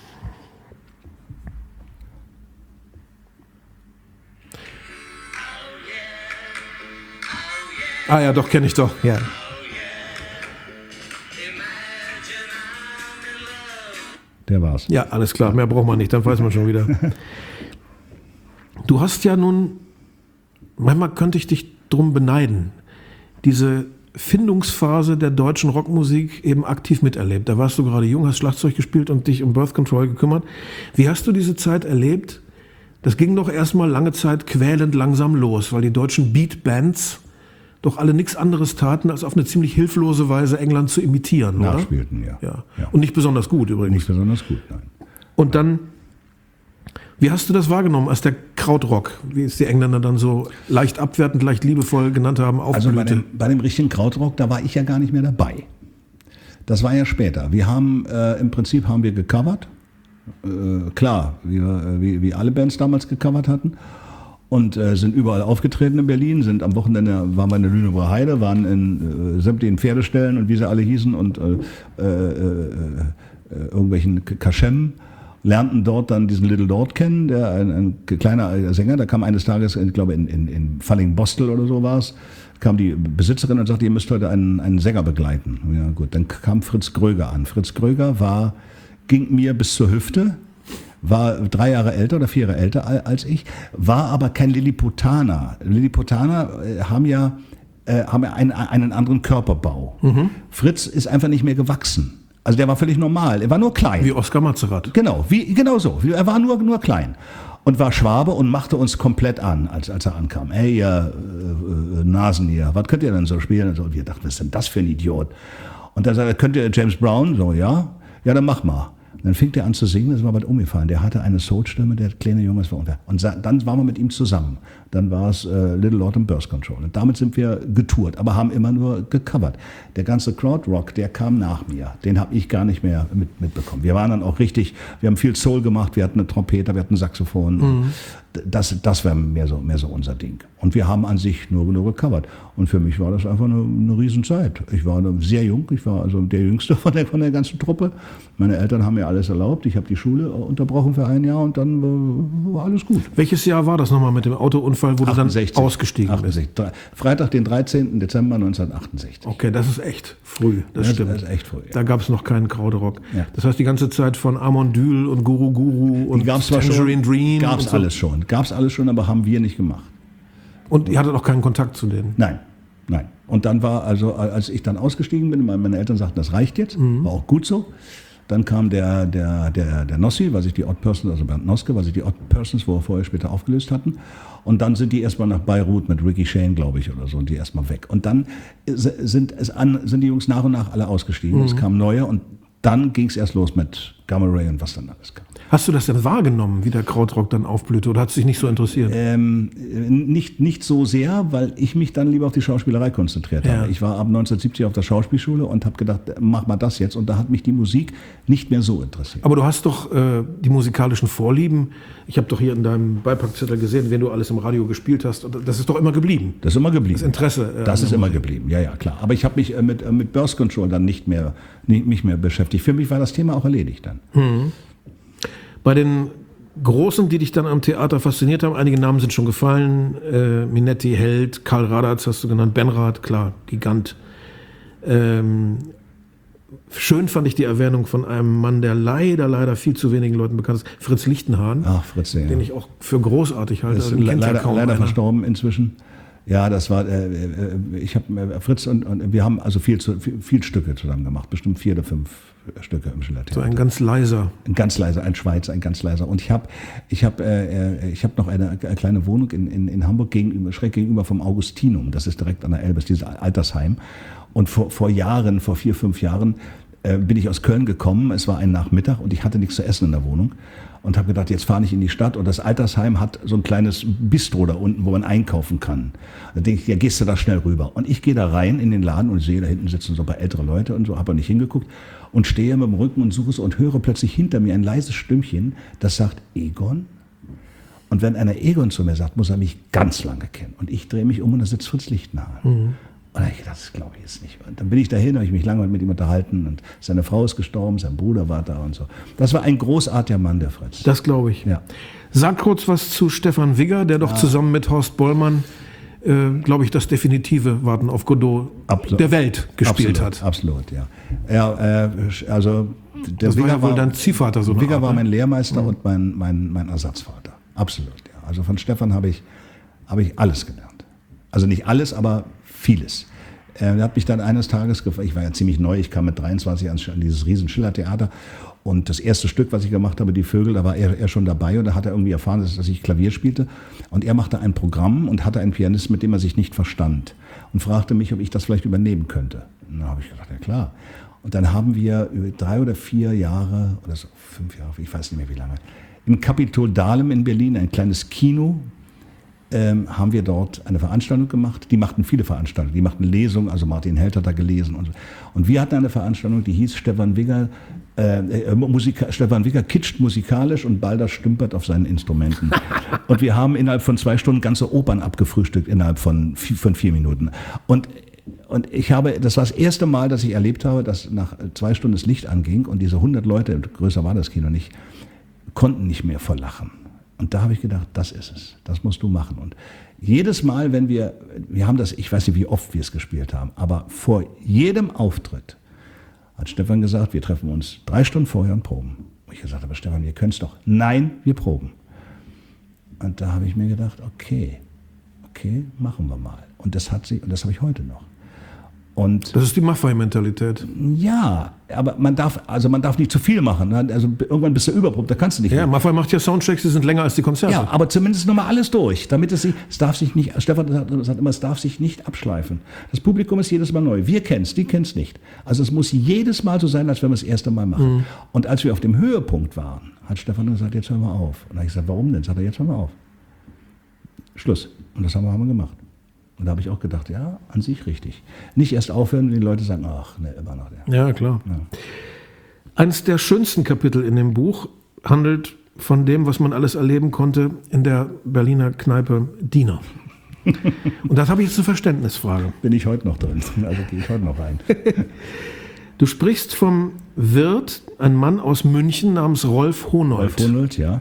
Ja, doch, kenne ich doch. Ja. Der war's. Ja, alles klar, mehr braucht man nicht, dann weiß man schon wieder. Du hast ja nun, manchmal könnte ich dich drum beneiden, diese Findungsphase der deutschen Rockmusik eben aktiv miterlebt. Da warst du gerade jung, hast Schlagzeug gespielt und dich um Birth Control gekümmert. Wie hast du diese Zeit erlebt? Das ging doch erstmal lange Zeit quälend langsam los, weil die deutschen Beatbands doch alle nichts anderes taten, als auf eine ziemlich hilflose Weise England zu imitieren, oder? Nachspielten, ja. Und nicht besonders gut übrigens. Nicht besonders gut, nein. Und dann, wie hast du das wahrgenommen, als der Krautrock, wie es die Engländer dann so leicht abwertend, leicht liebevoll genannt haben, aufblühte? Also bei dem richtigen Krautrock, da war ich ja gar nicht mehr dabei. Das war ja später. Wir haben, im Prinzip haben wir gecovert. Klar, wie alle Bands damals gecovert hatten. Und sind überall aufgetreten in Berlin, sind am Wochenende, waren wir in der Lüneburger Heide, waren in sämtlichen Pferdeställen und wie sie alle hießen und irgendwelchen Kaschem, lernten dort dann diesen Little Dort kennen, der ein kleiner Sänger, da kam eines Tages, ich glaube in Falling-Bostel oder so war es, kam die Besitzerin und sagte, ihr müsst heute einen Sänger begleiten. Ja gut, dann kam Fritz Gröger an. Fritz Gröger ging mir bis zur Hüfte, war 3 Jahre älter oder 4 Jahre älter als ich, war aber kein Lilliputaner. Lilliputaner haben ja einen anderen Körperbau. Mhm. Fritz ist einfach nicht mehr gewachsen. Also der war völlig normal, er war nur klein. Wie Oskar Matzerath. Genau so. Er war nur klein. Und war Schwabe und machte uns komplett an, als er ankam. Hey, ihr Nasen hier, was könnt ihr denn so spielen? Und so, wir dachten, was ist denn das für ein Idiot? Und dann sagte er, könnt ihr James Brown? So, ja, dann mach mal. Und dann fing der an zu singen, das war bald umgefallen. Der hatte eine Soulstimme, der kleine Junge, das war unfair. Und dann waren wir mit ihm zusammen. Dann war es Little Lord und Birth Control. Und damit sind wir getourt, aber haben immer nur gecovert. Der ganze Krautrock, der kam nach mir. Den habe ich gar nicht mehr mitbekommen. Wir waren dann auch richtig, wir haben viel Soul gemacht, wir hatten eine Trompete, wir hatten ein Saxophon. Mhm. Das war mehr so unser Ding. Und wir haben an sich nur gecovert. Und für mich war das einfach eine Riesenzeit. Ich war sehr jung, ich war also der Jüngste von der ganzen Truppe. Meine Eltern haben mir alles erlaubt. Ich habe die Schule unterbrochen für 1 Jahr und dann war alles gut. Welches Jahr war das nochmal mit dem Autounfall, wo 68, du dann ausgestiegen 68. bist? Freitag, den 13. Dezember 1968. Okay, das ist echt früh, das stimmt. Das ist echt früh, ja. Da gab es noch keinen Krautrock. Ja. Das heißt, die ganze Zeit von Amondyl und Guru Guru und Tangerine Dream. Gab es alles schon. Gab's alles schon, aber haben wir nicht gemacht. Und ihr hattet auch keinen Kontakt zu denen? Nein. Und dann war, also als ich dann ausgestiegen bin, meine Eltern sagten, das reicht jetzt, war auch gut so. Dann kam der Nossi, was ich die Odd Persons, also Bernd Noske, was ich die Odd Persons, wo wir vorher später aufgelöst hatten. Und dann sind die erstmal nach Beirut mit Ricky Shane, glaube ich, oder so, und die erstmal weg. Und dann sind die Jungs nach und nach alle ausgestiegen. Es kamen neue und dann ging es erst los mit Gamma Ray und was dann alles kam. Hast du das denn wahrgenommen, wie der Krautrock dann aufblühte, oder hat es dich nicht so interessiert? Nicht so sehr, weil ich mich dann lieber auf die Schauspielerei konzentriert habe. Ich war ab 1970 auf der Schauspielschule und habe gedacht, mach mal das jetzt. Und da hat mich die Musik nicht mehr so interessiert. Aber du hast doch die musikalischen Vorlieben, ich habe doch hier in deinem Beipackzettel gesehen, wen du alles im Radio gespielt hast. Das ist doch immer geblieben. Das ist immer geblieben. Das Interesse. Das ist immer geblieben, ja, klar. Aber ich habe mich mit Birth Control dann nicht mehr beschäftigt. Für mich war das Thema auch erledigt dann. Bei den Großen, die dich dann am Theater fasziniert haben, einige Namen sind schon gefallen, Minetti, Held, Karl Radatz hast du genannt, Benrath, klar, Gigant. Schön fand ich die Erwähnung von einem Mann, der leider viel zu wenigen Leuten bekannt ist, Fritz Lichtenhahn, Ach, Fritz, ja. den ich auch für großartig halte. Ist Den kennt ja kaum leider einer. verstorben inzwischen. Ja, das war, ich habe Fritz und wir haben also viel Stücke zusammen gemacht, bestimmt 4 oder 5 Stücke im Schillertheater. So ein ganz leiser. Ein ganz leiser, ein Schweizer, ein ganz leiser. Und ich hab noch eine kleine Wohnung in Hamburg schräg gegenüber vom Augustinum. Das ist direkt an der Elbe, dieses Altersheim. Und vor Jahren, vor 4, 5 Jahren, bin ich aus Köln gekommen. Es war ein Nachmittag und ich hatte nichts zu essen in der Wohnung. Und habe gedacht, jetzt fahre ich in die Stadt. Und das Altersheim hat so ein kleines Bistro da unten, wo man einkaufen kann. Da denke ich, ja, gehst du da schnell rüber. Und ich gehe da rein in den Laden und sehe, da hinten sitzen so ein paar ältere Leute und so, habe aber nicht hingeguckt. Und stehe mit dem Rücken und suche so und höre plötzlich hinter mir ein leises Stimmchen, das sagt, Egon? Und wenn einer Egon zu mir sagt, muss er mich ganz lange kennen. Und ich drehe mich um und da sitzt Fritz Lichtenahn. Und da habe ich gedacht, das glaube ich jetzt nicht. Und dann bin ich dahin, habe ich mich lange mit ihm unterhalten und seine Frau ist gestorben, sein Bruder war da und so. Das war ein großartiger Mann, der Fritz. Das glaube ich. Ja. Sag kurz was zu Stefan Wigger, der doch zusammen mit Horst Bollmann, glaube ich, das definitive Warten auf Godot der Welt gespielt hat. Absolut, ja. Also der Das war Wigger ja wohl dein Ziehvater so eine Wigger Art, war ne? mein Lehrmeister und mein Ersatzvater. Absolut, ja. Also von Stefan habe ich alles gelernt. Also nicht alles, aber vieles. Er hat mich dann eines Tages gefragt, ich war ja ziemlich neu, ich kam mit 23 an dieses riesen Schillertheater und das erste Stück, was ich gemacht habe, Die Vögel, da war er schon dabei und da hat er irgendwie erfahren, dass ich Klavier spielte und er machte ein Programm und hatte einen Pianisten, mit dem er sich nicht verstand und fragte mich, ob ich das vielleicht übernehmen könnte. Und da habe ich gedacht, ja klar. Und dann haben wir über 3 oder 4 Jahre oder so 5 Jahre, ich weiß nicht mehr wie lange, im Capitol Dahlem in Berlin, ein kleines Kino, haben wir dort eine Veranstaltung gemacht. Die machten viele Veranstaltungen. Die machten Lesungen, also Martin Held hat da gelesen. Und wir hatten eine Veranstaltung, die hieß Stefan Wigger kitscht musikalisch und Balder stümpert auf seinen Instrumenten. Und wir haben innerhalb von 2 Stunden ganze Opern abgefrühstückt, innerhalb von 4 Minuten. Und das war das erste Mal, dass ich erlebt habe, dass nach 2 Stunden das Licht anging und diese 100 Leute, größer war das Kino nicht, konnten nicht mehr vor Lachen. Und da habe ich gedacht, das ist es, das musst du machen. Und jedes Mal, wenn wir haben das, ich weiß nicht, wie oft wir es gespielt haben, aber vor jedem Auftritt hat Stefan gesagt, wir treffen uns 3 Stunden vorher und proben. Und ich gesagt, aber Stefan, wir können es doch. Nein, wir proben. Und da habe ich mir gedacht, okay, machen wir mal. Und das habe ich heute noch. Und das ist die Maffei-Mentalität. ja, aber man darf nicht zu viel machen. Also irgendwann bist du überprobt, da kannst du nicht Ja, mehr. Maffei macht ja Soundchecks, die sind länger als die Konzerte. Ja, aber zumindest nochmal alles durch, damit es darf sich nicht, Stefan sagt immer, es darf sich nicht abschleifen. Das Publikum ist jedes Mal neu. Wir kennen es, die kennen es nicht. Also es muss jedes Mal so sein, als wenn wir es das erste Mal machen. Und als wir auf dem Höhepunkt waren, hat Stefan gesagt, jetzt hören wir auf. Und dann habe ich gesagt, warum denn? Sagt er, jetzt hören wir auf. Schluss. Und das haben wir gemacht. Und da habe ich auch gedacht, ja, an sich richtig. Nicht erst aufhören, wenn die Leute sagen, ach, ne, immer noch der. Ja, klar. Ja. Eines der schönsten Kapitel in dem Buch handelt von dem, was man alles erleben konnte in der Berliner Kneipe Diener. Und das habe ich jetzt eine Verständnisfrage. Bin ich heute noch drin, also gehe ich heute noch rein. Du sprichst vom Wirt, ein Mann aus München namens Rolf Honold. Rolf Honold, ja.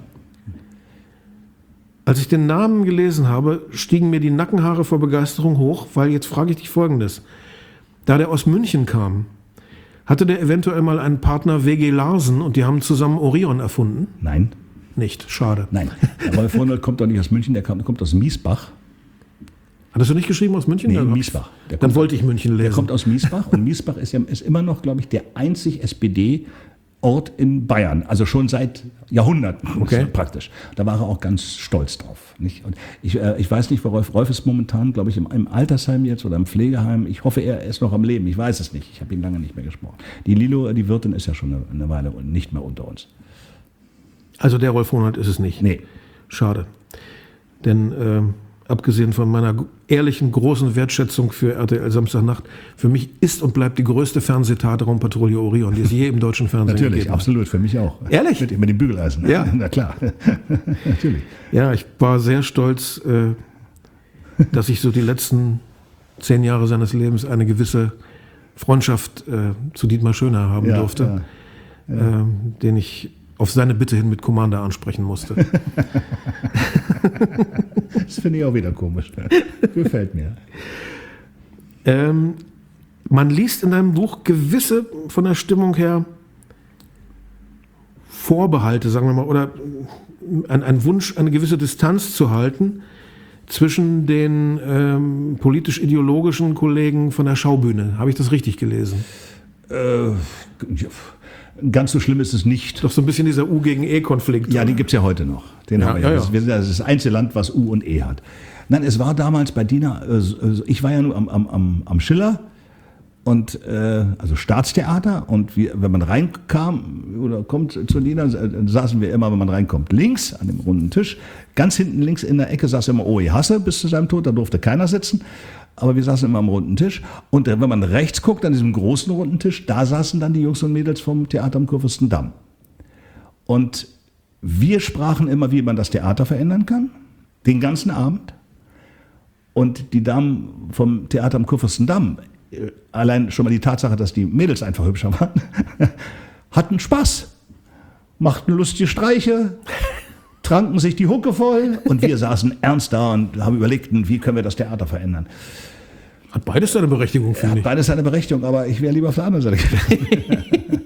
Als ich den Namen gelesen habe, stiegen mir die Nackenhaare vor Begeisterung hoch, weil jetzt frage ich dich Folgendes. Da der aus München kam, hatte der eventuell mal einen Partner W.G. Larsen und die haben zusammen Orion erfunden? Nein. Nicht, schade. Nein. Der Rolf Honold kommt doch nicht aus München, der kommt aus Miesbach. Hattest du nicht geschrieben aus München? Nee, Miesbach. Dann wollte ich München lesen. Der kommt aus Miesbach und Miesbach ist immer noch, glaube ich, der einzig SPD Ort in Bayern, also schon seit Jahrhunderten Okay. praktisch. Da war er auch ganz stolz drauf. Nicht? Und ich weiß nicht, wo Rolf ist momentan, glaube ich, im Altersheim jetzt oder im Pflegeheim. Ich hoffe, er ist noch am Leben. Ich weiß es nicht. Ich habe ihn lange nicht mehr gesprochen. Die Lilo, die Wirtin, ist ja schon eine Weile nicht mehr unter uns. Also der Rolf Hohnert ist es nicht. Nee. Schade. Denn abgesehen von meiner ehrlichen, großen Wertschätzung für RTL Samstagnacht, für mich ist und bleibt die größte Fernsehtatraumpatrouille Orion, die es je im deutschen Fernsehen Natürlich, gegeben hat. absolut, für mich auch. Ehrlich? Mit dem Bügeleisen. Ne? Ja. Na klar, natürlich. Ja, ich war sehr stolz, dass ich so die letzten 10 Jahre seines Lebens eine gewisse Freundschaft zu Dietmar Schöner haben durfte, den ich auf seine Bitte hin mit Commander ansprechen musste. Das finde ich auch wieder komisch. Gefällt mir. Man liest in deinem Buch gewisse, von der Stimmung her, Vorbehalte, sagen wir mal, oder ein Wunsch, eine gewisse Distanz zu halten zwischen den politisch-ideologischen Kollegen von der Schaubühne. Habe ich das richtig gelesen? Ganz so schlimm ist es nicht. Doch so ein bisschen dieser U gegen E-Konflikt. Ja, den gibt es ja heute noch. Den haben wir ja. Wir sind das einzige Land, was U und E hat. Nein, es war damals bei DINA, ich war ja nur am Schiller, und also Staatstheater, und wenn man reinkam oder kommt zur DINA, saßen wir immer, wenn man reinkommt, links an dem runden Tisch. Ganz hinten links in der Ecke saß immer Oe Hasse bis zu seinem Tod, da durfte keiner sitzen. Aber wir saßen immer am runden Tisch. Und wenn man rechts guckt, an diesem großen runden Tisch, da saßen dann die Jungs und Mädels vom Theater am Kurfürstendamm. Und wir sprachen immer, wie man das Theater verändern kann, den ganzen Abend. Und die Damen vom Theater am Kurfürstendamm, allein schon mal die Tatsache, dass die Mädels einfach hübscher waren, hatten Spaß, machten lustige Streiche, tranken sich die Hucke voll, und wir saßen ernst da und haben überlegt, wie können wir das Theater verändern. Hat beides seine Berechtigung, finde Hat ich. beides seine Berechtigung, aber ich wäre lieber auf der anderen Seite gewesen.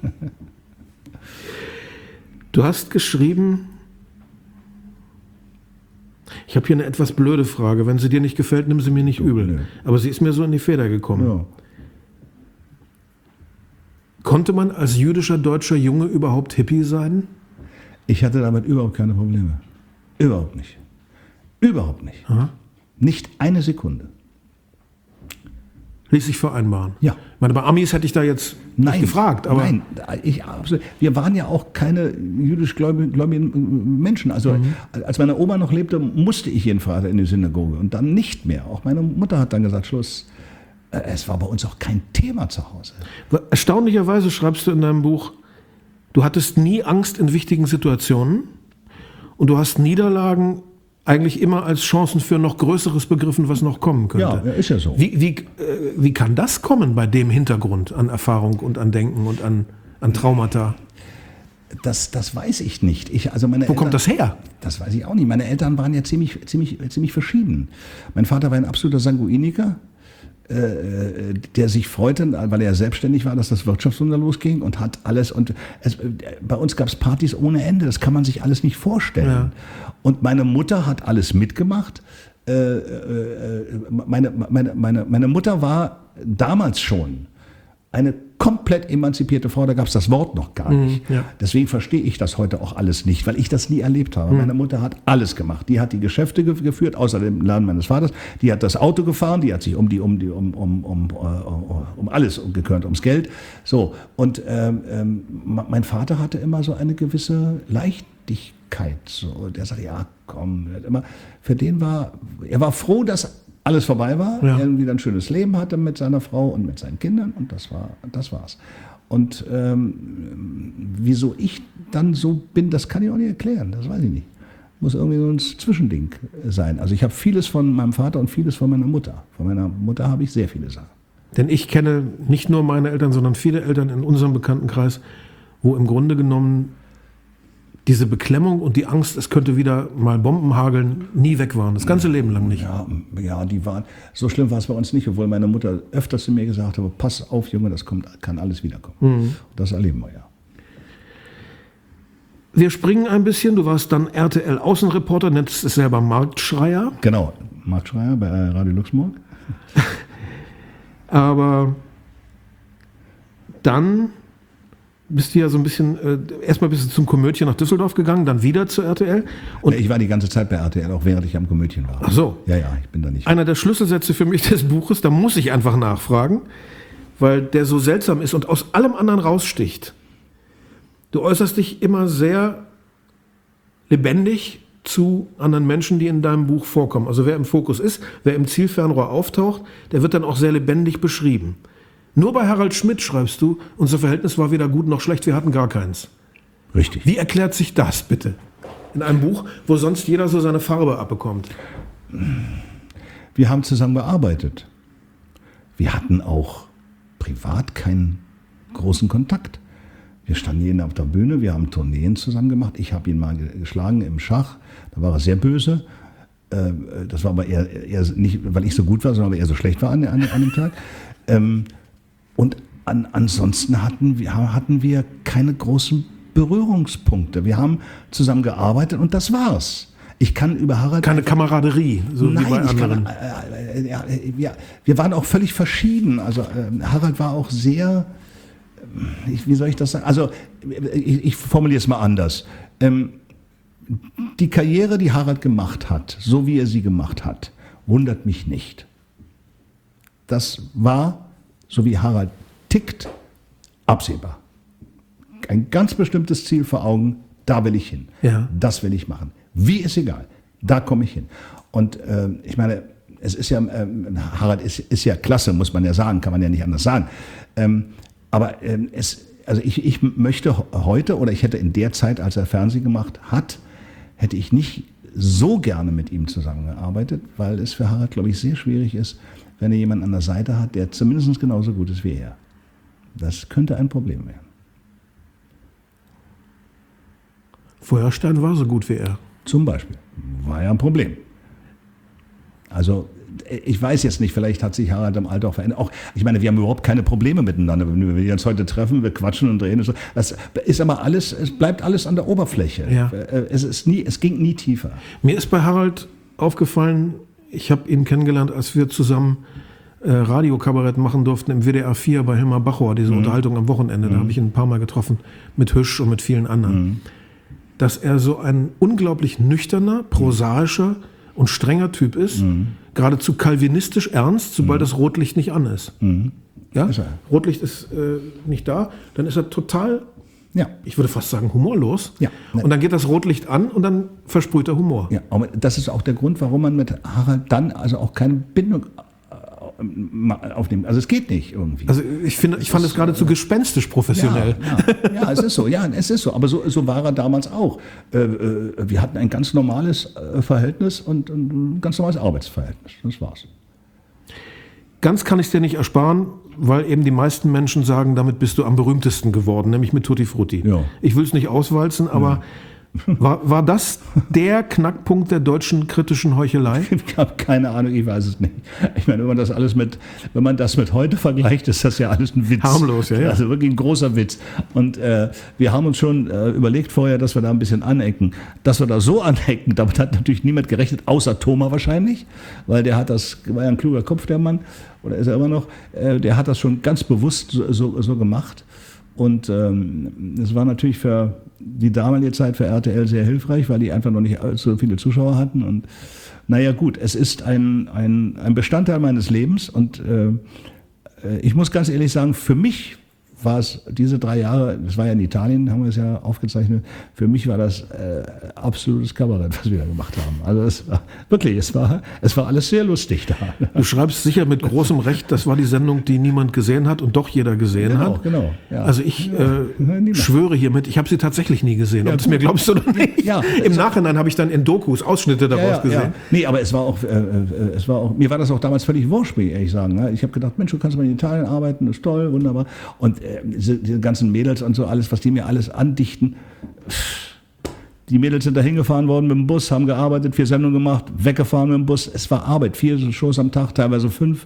Du hast geschrieben, ich habe hier eine etwas blöde Frage. Wenn sie dir nicht gefällt, nimm sie mir nicht übel. nö. Aber sie ist mir so in die Feder gekommen. Ja. Konnte man als jüdischer deutscher Junge überhaupt Hippie sein? Ich hatte damit überhaupt keine Probleme. Überhaupt nicht. Überhaupt nicht. Aha. Nicht eine Sekunde. Ließ sich vereinbaren. Ja. Ich meine, bei Amis hätte ich da jetzt nicht gefragt. Aber nein, wir waren ja auch keine jüdisch gläubigen Menschen. Also als meine Oma noch lebte, musste ich jeden Freitag in die Synagoge, und dann nicht mehr. Auch meine Mutter hat dann gesagt, Schluss. Es war bei uns auch kein Thema zu Hause. Erstaunlicherweise schreibst du in deinem Buch, du hattest nie Angst in wichtigen Situationen und du hast Niederlagen eigentlich immer als Chancen für noch Größeres begriffen, was noch kommen könnte. Ja, ist ja so. Wie kann das kommen bei dem Hintergrund an Erfahrung und an Denken und an Traumata? Das weiß ich nicht. Wo kommt das her? Das weiß ich auch nicht. Meine Eltern waren ja ziemlich verschieden. Mein Vater war ein absoluter Sanguiniker, der sich freute, weil er selbstständig war, dass das Wirtschaftswunder losging, und hat alles. Und bei uns gab es Partys ohne Ende. Das kann man sich alles nicht vorstellen. Ja. Und meine Mutter hat alles mitgemacht. Meine Mutter war damals schon eine komplett emanzipierte Frau, da gab es das Wort noch gar nicht. Ja. Deswegen verstehe ich das heute auch alles nicht, weil ich das nie erlebt habe. Meine Mutter hat alles gemacht. Die hat die Geschäfte geführt, außer dem Laden meines Vaters. Die hat das Auto gefahren, die hat sich um alles gekümmert, ums Geld. So, und mein Vater hatte immer so eine gewisse Leichtigkeit. So, der sagt, ja, komm, er war froh, dass alles vorbei war, Ja. er wieder ein schönes Leben hatte mit seiner Frau und mit seinen Kindern, und das war's. Und wieso ich dann so bin, das kann ich auch nicht erklären, das weiß ich nicht. Muss irgendwie so ein Zwischending sein. Also ich habe vieles von meinem Vater und vieles von meiner Mutter. Von meiner Mutter habe ich sehr viele Sachen. Denn ich kenne nicht nur meine Eltern, sondern viele Eltern in unserem Bekanntenkreis, wo im Grunde genommen diese Beklemmung und die Angst, es könnte wieder mal Bomben hageln, nie weg waren. Das ganze Leben lang nicht. Ja, die waren, so schlimm war es bei uns nicht, obwohl meine Mutter öfters zu mir gesagt hat, pass auf, Junge, kann alles wiederkommen. Das erleben wir ja. Wir springen ein bisschen, du warst dann RTL-Außenreporter, nennst es selber Marktschreier. Genau, Marktschreier bei Radio Luxemburg. Aber dann bist du ja so ein bisschen, erstmal bist du zum Komödien nach Düsseldorf gegangen, dann wieder zur RTL. Und Ich war die ganze Zeit bei RTL, auch während ich am Komödien war. Ach so. Ja, ich bin da nicht. Einer der Schlüsselsätze für mich des Buches, da muss ich einfach nachfragen, weil der so seltsam ist und aus allem anderen raussticht. Du äußerst dich immer sehr lebendig zu anderen Menschen, die in deinem Buch vorkommen. Also wer im Fokus ist, wer im Zielfernrohr auftaucht, der wird dann auch sehr lebendig beschrieben. Nur bei Harald Schmidt schreibst du, unser Verhältnis war weder gut noch schlecht, wir hatten gar keins. Richtig. Wie erklärt sich das bitte? In einem Buch, wo sonst jeder so seine Farbe abbekommt. Wir haben zusammen gearbeitet. Wir hatten auch privat keinen großen Kontakt. Wir standen jeden auf der Bühne, wir haben Tourneen zusammen gemacht. Ich habe ihn mal geschlagen im Schach, da war er sehr böse. Das war aber eher nicht, weil ich so gut war, sondern weil er so schlecht war an dem Tag. Und ansonsten hatten wir keine großen Berührungspunkte. Wir haben zusammen gearbeitet und das war's. Ich kann über Harald... Keine Kameraderie, so wie bei anderen. Wir waren auch völlig verschieden. Also Harald war auch sehr... Wie soll ich das sagen? Also ich formuliere es mal anders. Die Karriere, die Harald gemacht hat, so wie er sie gemacht hat, wundert mich nicht. Das war, so wie Harald tickt, absehbar. Ein ganz bestimmtes Ziel vor Augen, da will ich hin. Ja. Das will ich machen. Wie ist egal, da komme ich hin. Und ich meine, es ist ja, Harald ist ja klasse, muss man ja sagen, kann man ja nicht anders sagen. Aber ich möchte heute, oder ich hätte in der Zeit, als er Fernsehen gemacht hat, hätte ich nicht so gerne mit ihm zusammengearbeitet, weil es für Harald, glaube ich, sehr schwierig ist, wenn er jemanden an der Seite hat, der zumindest genauso gut ist wie er. Das könnte ein Problem werden. Feuerstein war so gut wie er. Zum Beispiel. War ja ein Problem. Also ich weiß jetzt nicht, vielleicht hat sich Harald im Alter auch verändert. Auch, ich meine, wir haben überhaupt keine Probleme miteinander. Wenn wir uns heute treffen, wir quatschen und reden. Und so. Das ist aber alles, es bleibt alles an der Oberfläche. Ja. Es ging nie tiefer. Mir ist bei Harald aufgefallen, ich habe ihn kennengelernt, als wir zusammen Radiokabarett machen durften im WDR 4 bei Hilmar Bachor, diese Unterhaltung am Wochenende. Da habe ich ihn ein paar Mal getroffen, mit Hüsch und mit vielen anderen. Dass er so ein unglaublich nüchterner, prosaischer und strenger Typ ist, geradezu kalvinistisch ernst, sobald das Rotlicht nicht an ist. Ja? Ist er. Rotlicht ist nicht da, dann ist er total, Ja. ich würde fast sagen, humorlos. Ja. Und dann geht das Rotlicht an und dann versprüht er Humor. Ja, aber das ist auch der Grund, warum man mit Harald dann also auch keine Bindung aufnimmt. Also es geht nicht irgendwie. Also ich fand es geradezu gespenstisch professionell. Ja, es ist so. Ja, es ist so. Aber so war er damals auch. Wir hatten ein ganz normales Verhältnis und ein ganz normales Arbeitsverhältnis. Das war's. Ganz kann ich es dir nicht ersparen, weil eben die meisten Menschen sagen, damit bist du am berühmtesten geworden, nämlich mit Tutti Frutti. Ja. Ich will es nicht auswalzen, aber war das der Knackpunkt der deutschen kritischen Heuchelei? Ich habe keine Ahnung, ich weiß es nicht. Ich meine, wenn man das mit heute vergleicht, ist das ja alles ein Witz. Harmlos, ja. Also wirklich ein großer Witz. Und wir haben uns schon überlegt vorher, dass wir da ein bisschen anecken. Dass wir da so anecken, damit hat natürlich niemand gerechnet, außer Thoma wahrscheinlich, weil war ja ein kluger Kopf, der Mann, oder ist er immer noch, der hat das schon ganz bewusst so gemacht. Und es war natürlich für die damalige Zeit für RTL sehr hilfreich, weil die einfach noch nicht so viele Zuschauer hatten. Und naja gut, es ist ein Bestandteil meines Lebens. Und ich muss ganz ehrlich sagen, für mich war es diese 3 Jahre, das war ja in Italien, haben wir es ja aufgezeichnet, für mich war das absolutes Kabarett, was wir da gemacht haben. Also es war alles sehr lustig da. Du schreibst sicher mit großem Recht, das war die Sendung, die niemand gesehen hat und doch jeder gesehen hat. Genau. Ja. Also ich schwöre hiermit, ich habe sie tatsächlich nie gesehen, ob du es mir glaubst oder nicht. Ja, im Nachhinein habe ich dann in Dokus Ausschnitte daraus gesehen. Ja. Nee, aber es war auch, mir war das auch damals völlig wurscht, will ich ehrlich sagen. Ne? Ich habe gedacht, Mensch, du kannst mal in Italien arbeiten, das ist toll, wunderbar. Und diese ganzen Mädels und so alles, was die mir alles andichten. Die Mädels sind da hingefahren worden mit dem Bus, haben gearbeitet, 4 Sendungen gemacht, weggefahren mit dem Bus. Es war Arbeit, 4 Shows am Tag, teilweise 5.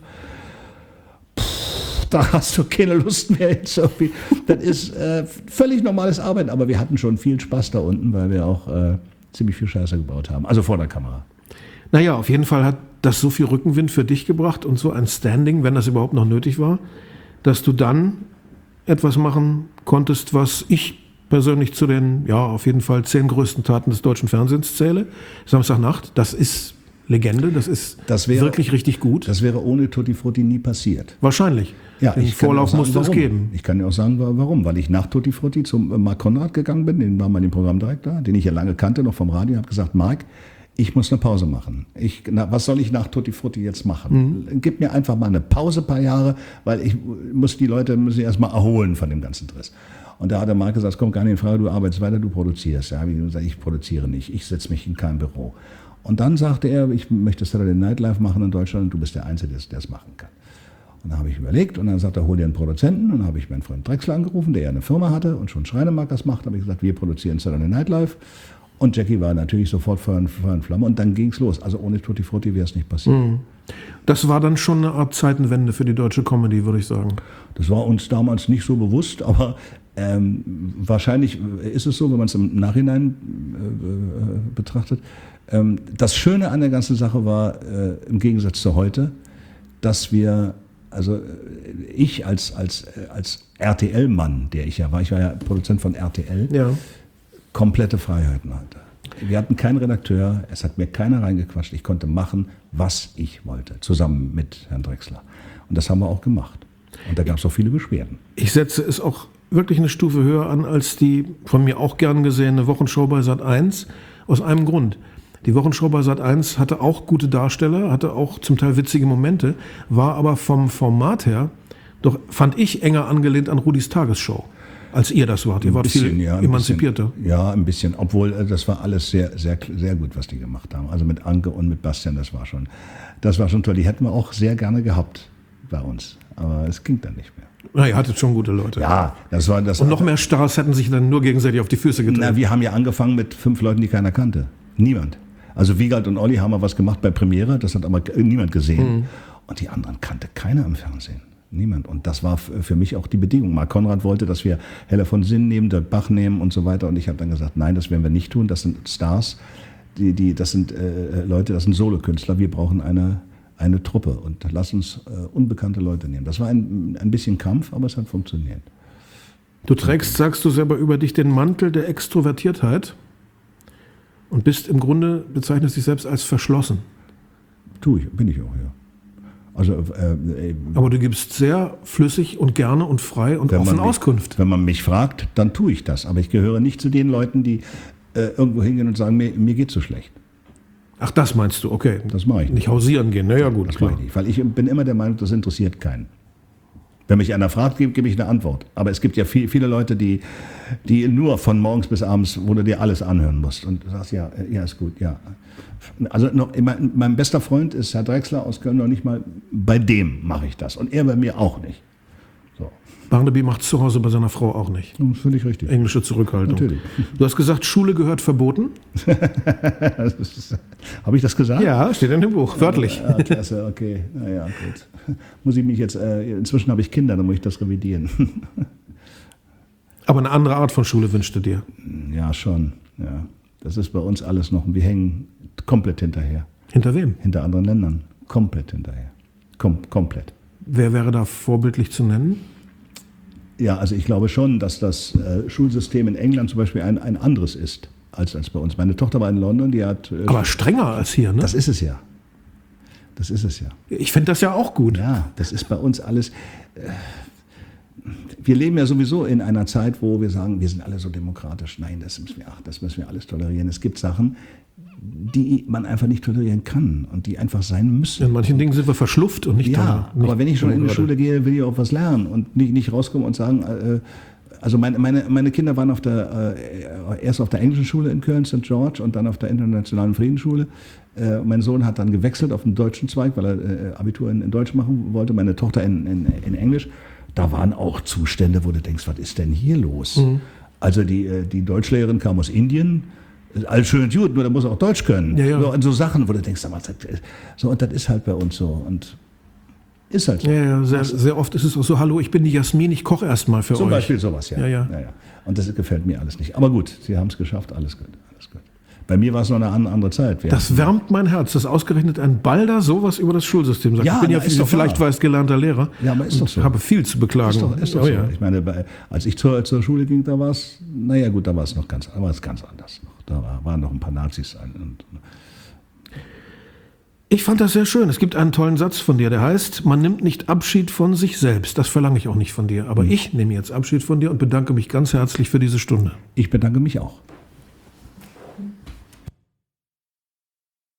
Da hast du keine Lust mehr. Das ist völlig normales Arbeiten, aber wir hatten schon viel Spaß da unten, weil wir auch ziemlich viel Scheiße gebaut haben. Also vor der Kamera. Naja, auf jeden Fall hat das so viel Rückenwind für dich gebracht und so ein Standing, wenn das überhaupt noch nötig war, dass du dann etwas machen konntest, was ich persönlich zu den, ja, auf jeden Fall 10 größten Taten des deutschen Fernsehens zähle. Samstagnacht, das ist Legende, das wäre wirklich richtig gut. Das wäre ohne Tutti Frutti nie passiert. Wahrscheinlich. Ja, den Vorlauf musste es geben. Ich kann dir auch sagen, warum. Weil ich nach Tutti Frutti zum Marc Konrad gegangen bin, den war mein Programmdirektor, den ich ja lange kannte, noch vom Radio, habe gesagt, Marc, ich muss eine Pause machen. Was soll ich nach Tutti Frutti jetzt machen? Gib mir einfach mal eine Pause, ein paar Jahre, weil die Leute müssen erst mal erholen von dem ganzen Driss. Und da hat der Marc gesagt, es kommt gar nicht in Frage, du arbeitest weiter, du produzierst. Ja, wie gesagt, ich produziere nicht, ich setze mich in kein Büro. Und dann sagte er, ich möchte Saturday Night Live machen in Deutschland und du bist der Einzige, der es machen kann. Und dann habe ich überlegt und dann sagte er, hol dir einen Produzenten. Und dann habe ich meinen Freund Drechsler angerufen, der ja eine Firma hatte und schon Schreinemarkers macht. Da habe ich gesagt, wir produzieren Saturday Night Live. Und Jackie war natürlich sofort Feuer und Flamme und dann ging es los. Also ohne Tutti Frutti wäre es nicht passiert. Das war dann schon eine Art Zeitenwende für die deutsche Comedy, würde ich sagen. Das war uns damals nicht so bewusst, aber wahrscheinlich ist es so, wenn man es im Nachhinein betrachtet. Das Schöne an der ganzen Sache war, im Gegensatz zu heute, dass wir, also ich als RTL-Mann, der ich war ja Produzent von RTL, ja, komplette Freiheiten hatte. Wir hatten keinen Redakteur, es hat mir keiner reingequatscht, ich konnte machen, was ich wollte, zusammen mit Herrn Drechsler. Und das haben wir auch gemacht. Und da gab es auch viele Beschwerden. Ich setze es auch wirklich eine Stufe höher an als die von mir auch gern gesehene Wochenshow bei Sat.1, aus einem Grund. Die Wochenshow bei Sat.1 hatte auch gute Darsteller, hatte auch zum Teil witzige Momente, war aber vom Format her, doch fand ich enger angelehnt an Rudis Tagesshow, als ihr das wart. Ihr wart viel emanzipierter. Ja, ein bisschen, obwohl das war alles sehr, sehr, sehr gut, was die gemacht haben. Also mit Anke und mit Bastian, das war schon toll. Die hätten wir auch sehr gerne gehabt bei uns, aber es ging dann nicht mehr. Na, ihr hattet schon gute Leute. Ja, das war das. Und noch mehr Stars hätten sich dann nur gegenseitig auf die Füße getreten. Na, wir haben ja angefangen mit 5 Leuten, die keiner kannte. Niemand. Also Wiegald und Olli haben mal was gemacht bei Premiere, das hat aber niemand gesehen. Und die anderen kannte keiner im Fernsehen. Niemand. Und das war für mich auch die Bedingung. Marc Konrad wollte, dass wir Hella von Sinn nehmen, Dirk Bach nehmen und so weiter. Und ich habe dann gesagt, nein, das werden wir nicht tun. Das sind Stars, das sind Leute, das sind Solokünstler. Wir brauchen eine Truppe und lass uns unbekannte Leute nehmen. Das war ein bisschen Kampf, aber es hat funktioniert. Du trägst, sagst du selber über dich, den Mantel der Extrovertiertheit und bezeichnest dich selbst als verschlossen. Bin ich auch, ja. Also, aber du gibst sehr flüssig und gerne und frei und offen Auskunft. Wenn man mich fragt, dann tue ich das. Aber ich gehöre nicht zu den Leuten, die irgendwo hingehen und sagen, mir geht's so schlecht. Ach, das meinst du, okay. Das mache ich nicht. Nicht hausieren gehen, naja gut. Das mache ich nicht, weil ich bin immer der Meinung, das interessiert keinen. Wenn mich einer fragt, gebe ich eine Antwort. Aber es gibt ja viele Leute, die nur von morgens bis abends, wo du dir alles anhören musst. Und du sagst, ja, ist gut, ja. Also mein bester Freund ist Herr Drechsler aus Köln, noch nicht mal bei dem mache ich das. Und er bei mir auch nicht. So. Barnaby macht es zu Hause bei seiner Frau auch nicht. Das ist völlig richtig. Englische Zurückhaltung. Natürlich. Du hast gesagt, Schule gehört verboten. Habe ich das gesagt? Ja, steht in dem Buch, wörtlich. Ja, klasse, okay. Naja, gut. Muss ich mich jetzt, inzwischen habe ich Kinder, dann muss ich das revidieren. Aber eine andere Art von Schule wünschst du dir? Ja, schon. Ja. Das ist bei uns alles noch, wir hängen komplett hinterher. Hinter wem? Hinter anderen Ländern. Komplett hinterher. Komplett. Wer wäre da vorbildlich zu nennen? Ja, also ich glaube schon, dass das Schulsystem in England zum Beispiel ein anderes ist als bei uns. Meine Tochter war in London, die hat... Aber strenger als hier, ne? Das ist es ja. Das ist es ja. Ich finde das ja auch gut. Ja, das ist bei uns alles... wir leben ja sowieso in einer Zeit, wo wir sagen, wir sind alle so demokratisch. Nein, das müssen wir alles tolerieren. Es gibt Sachen, die man einfach nicht tolerieren kann und die einfach sein müssen. In manchen Dingen sind wir verschlufft und nicht ja, nicht aber wenn ich schon in die Schule gehe, will ich auch was lernen und nicht rauskommen und sagen, also meine Kinder waren erst auf der englischen Schule in Köln, St. George, und dann auf der internationalen Friedensschule. Mein Sohn hat dann gewechselt auf den deutschen Zweig, weil er Abitur in Deutsch machen wollte, meine Tochter in Englisch. Da waren auch Zustände, wo du denkst, was ist denn hier los? Also die Deutschlehrerin kam aus Indien, alles schön und gut, nur der muss auch Deutsch können. Ja, ja. So Sachen, wo du denkst, so, und das ist halt bei uns so. Und ist halt so. Ja, sehr oft ist es auch so, hallo, ich bin die Jasmin, ich koche erst mal für euch. Zum Beispiel sowas, ja. Ja. Und das gefällt mir alles nicht. Aber gut, sie haben es geschafft, alles gut. Bei mir war es noch eine andere Zeit. Das wärmt mein Herz, dass ausgerechnet ein Balder sowas über das Schulsystem sagt. Ja, ich bin ja, ist doch vielleicht wahr. weiß gelernter Lehrer. Ja, aber ist doch so. Habe viel zu beklagen. Ist doch so. Ich meine, als ich zur Schule ging, da war es, naja gut, da war es noch ganz anders. Da waren noch ein paar Nazis. Ich fand das sehr schön. Es gibt einen tollen Satz von dir, der heißt, man nimmt nicht Abschied von sich selbst. Das verlange ich auch nicht von dir. Aber ich nehme jetzt Abschied von dir und bedanke mich ganz herzlich für diese Stunde. Ich bedanke mich auch.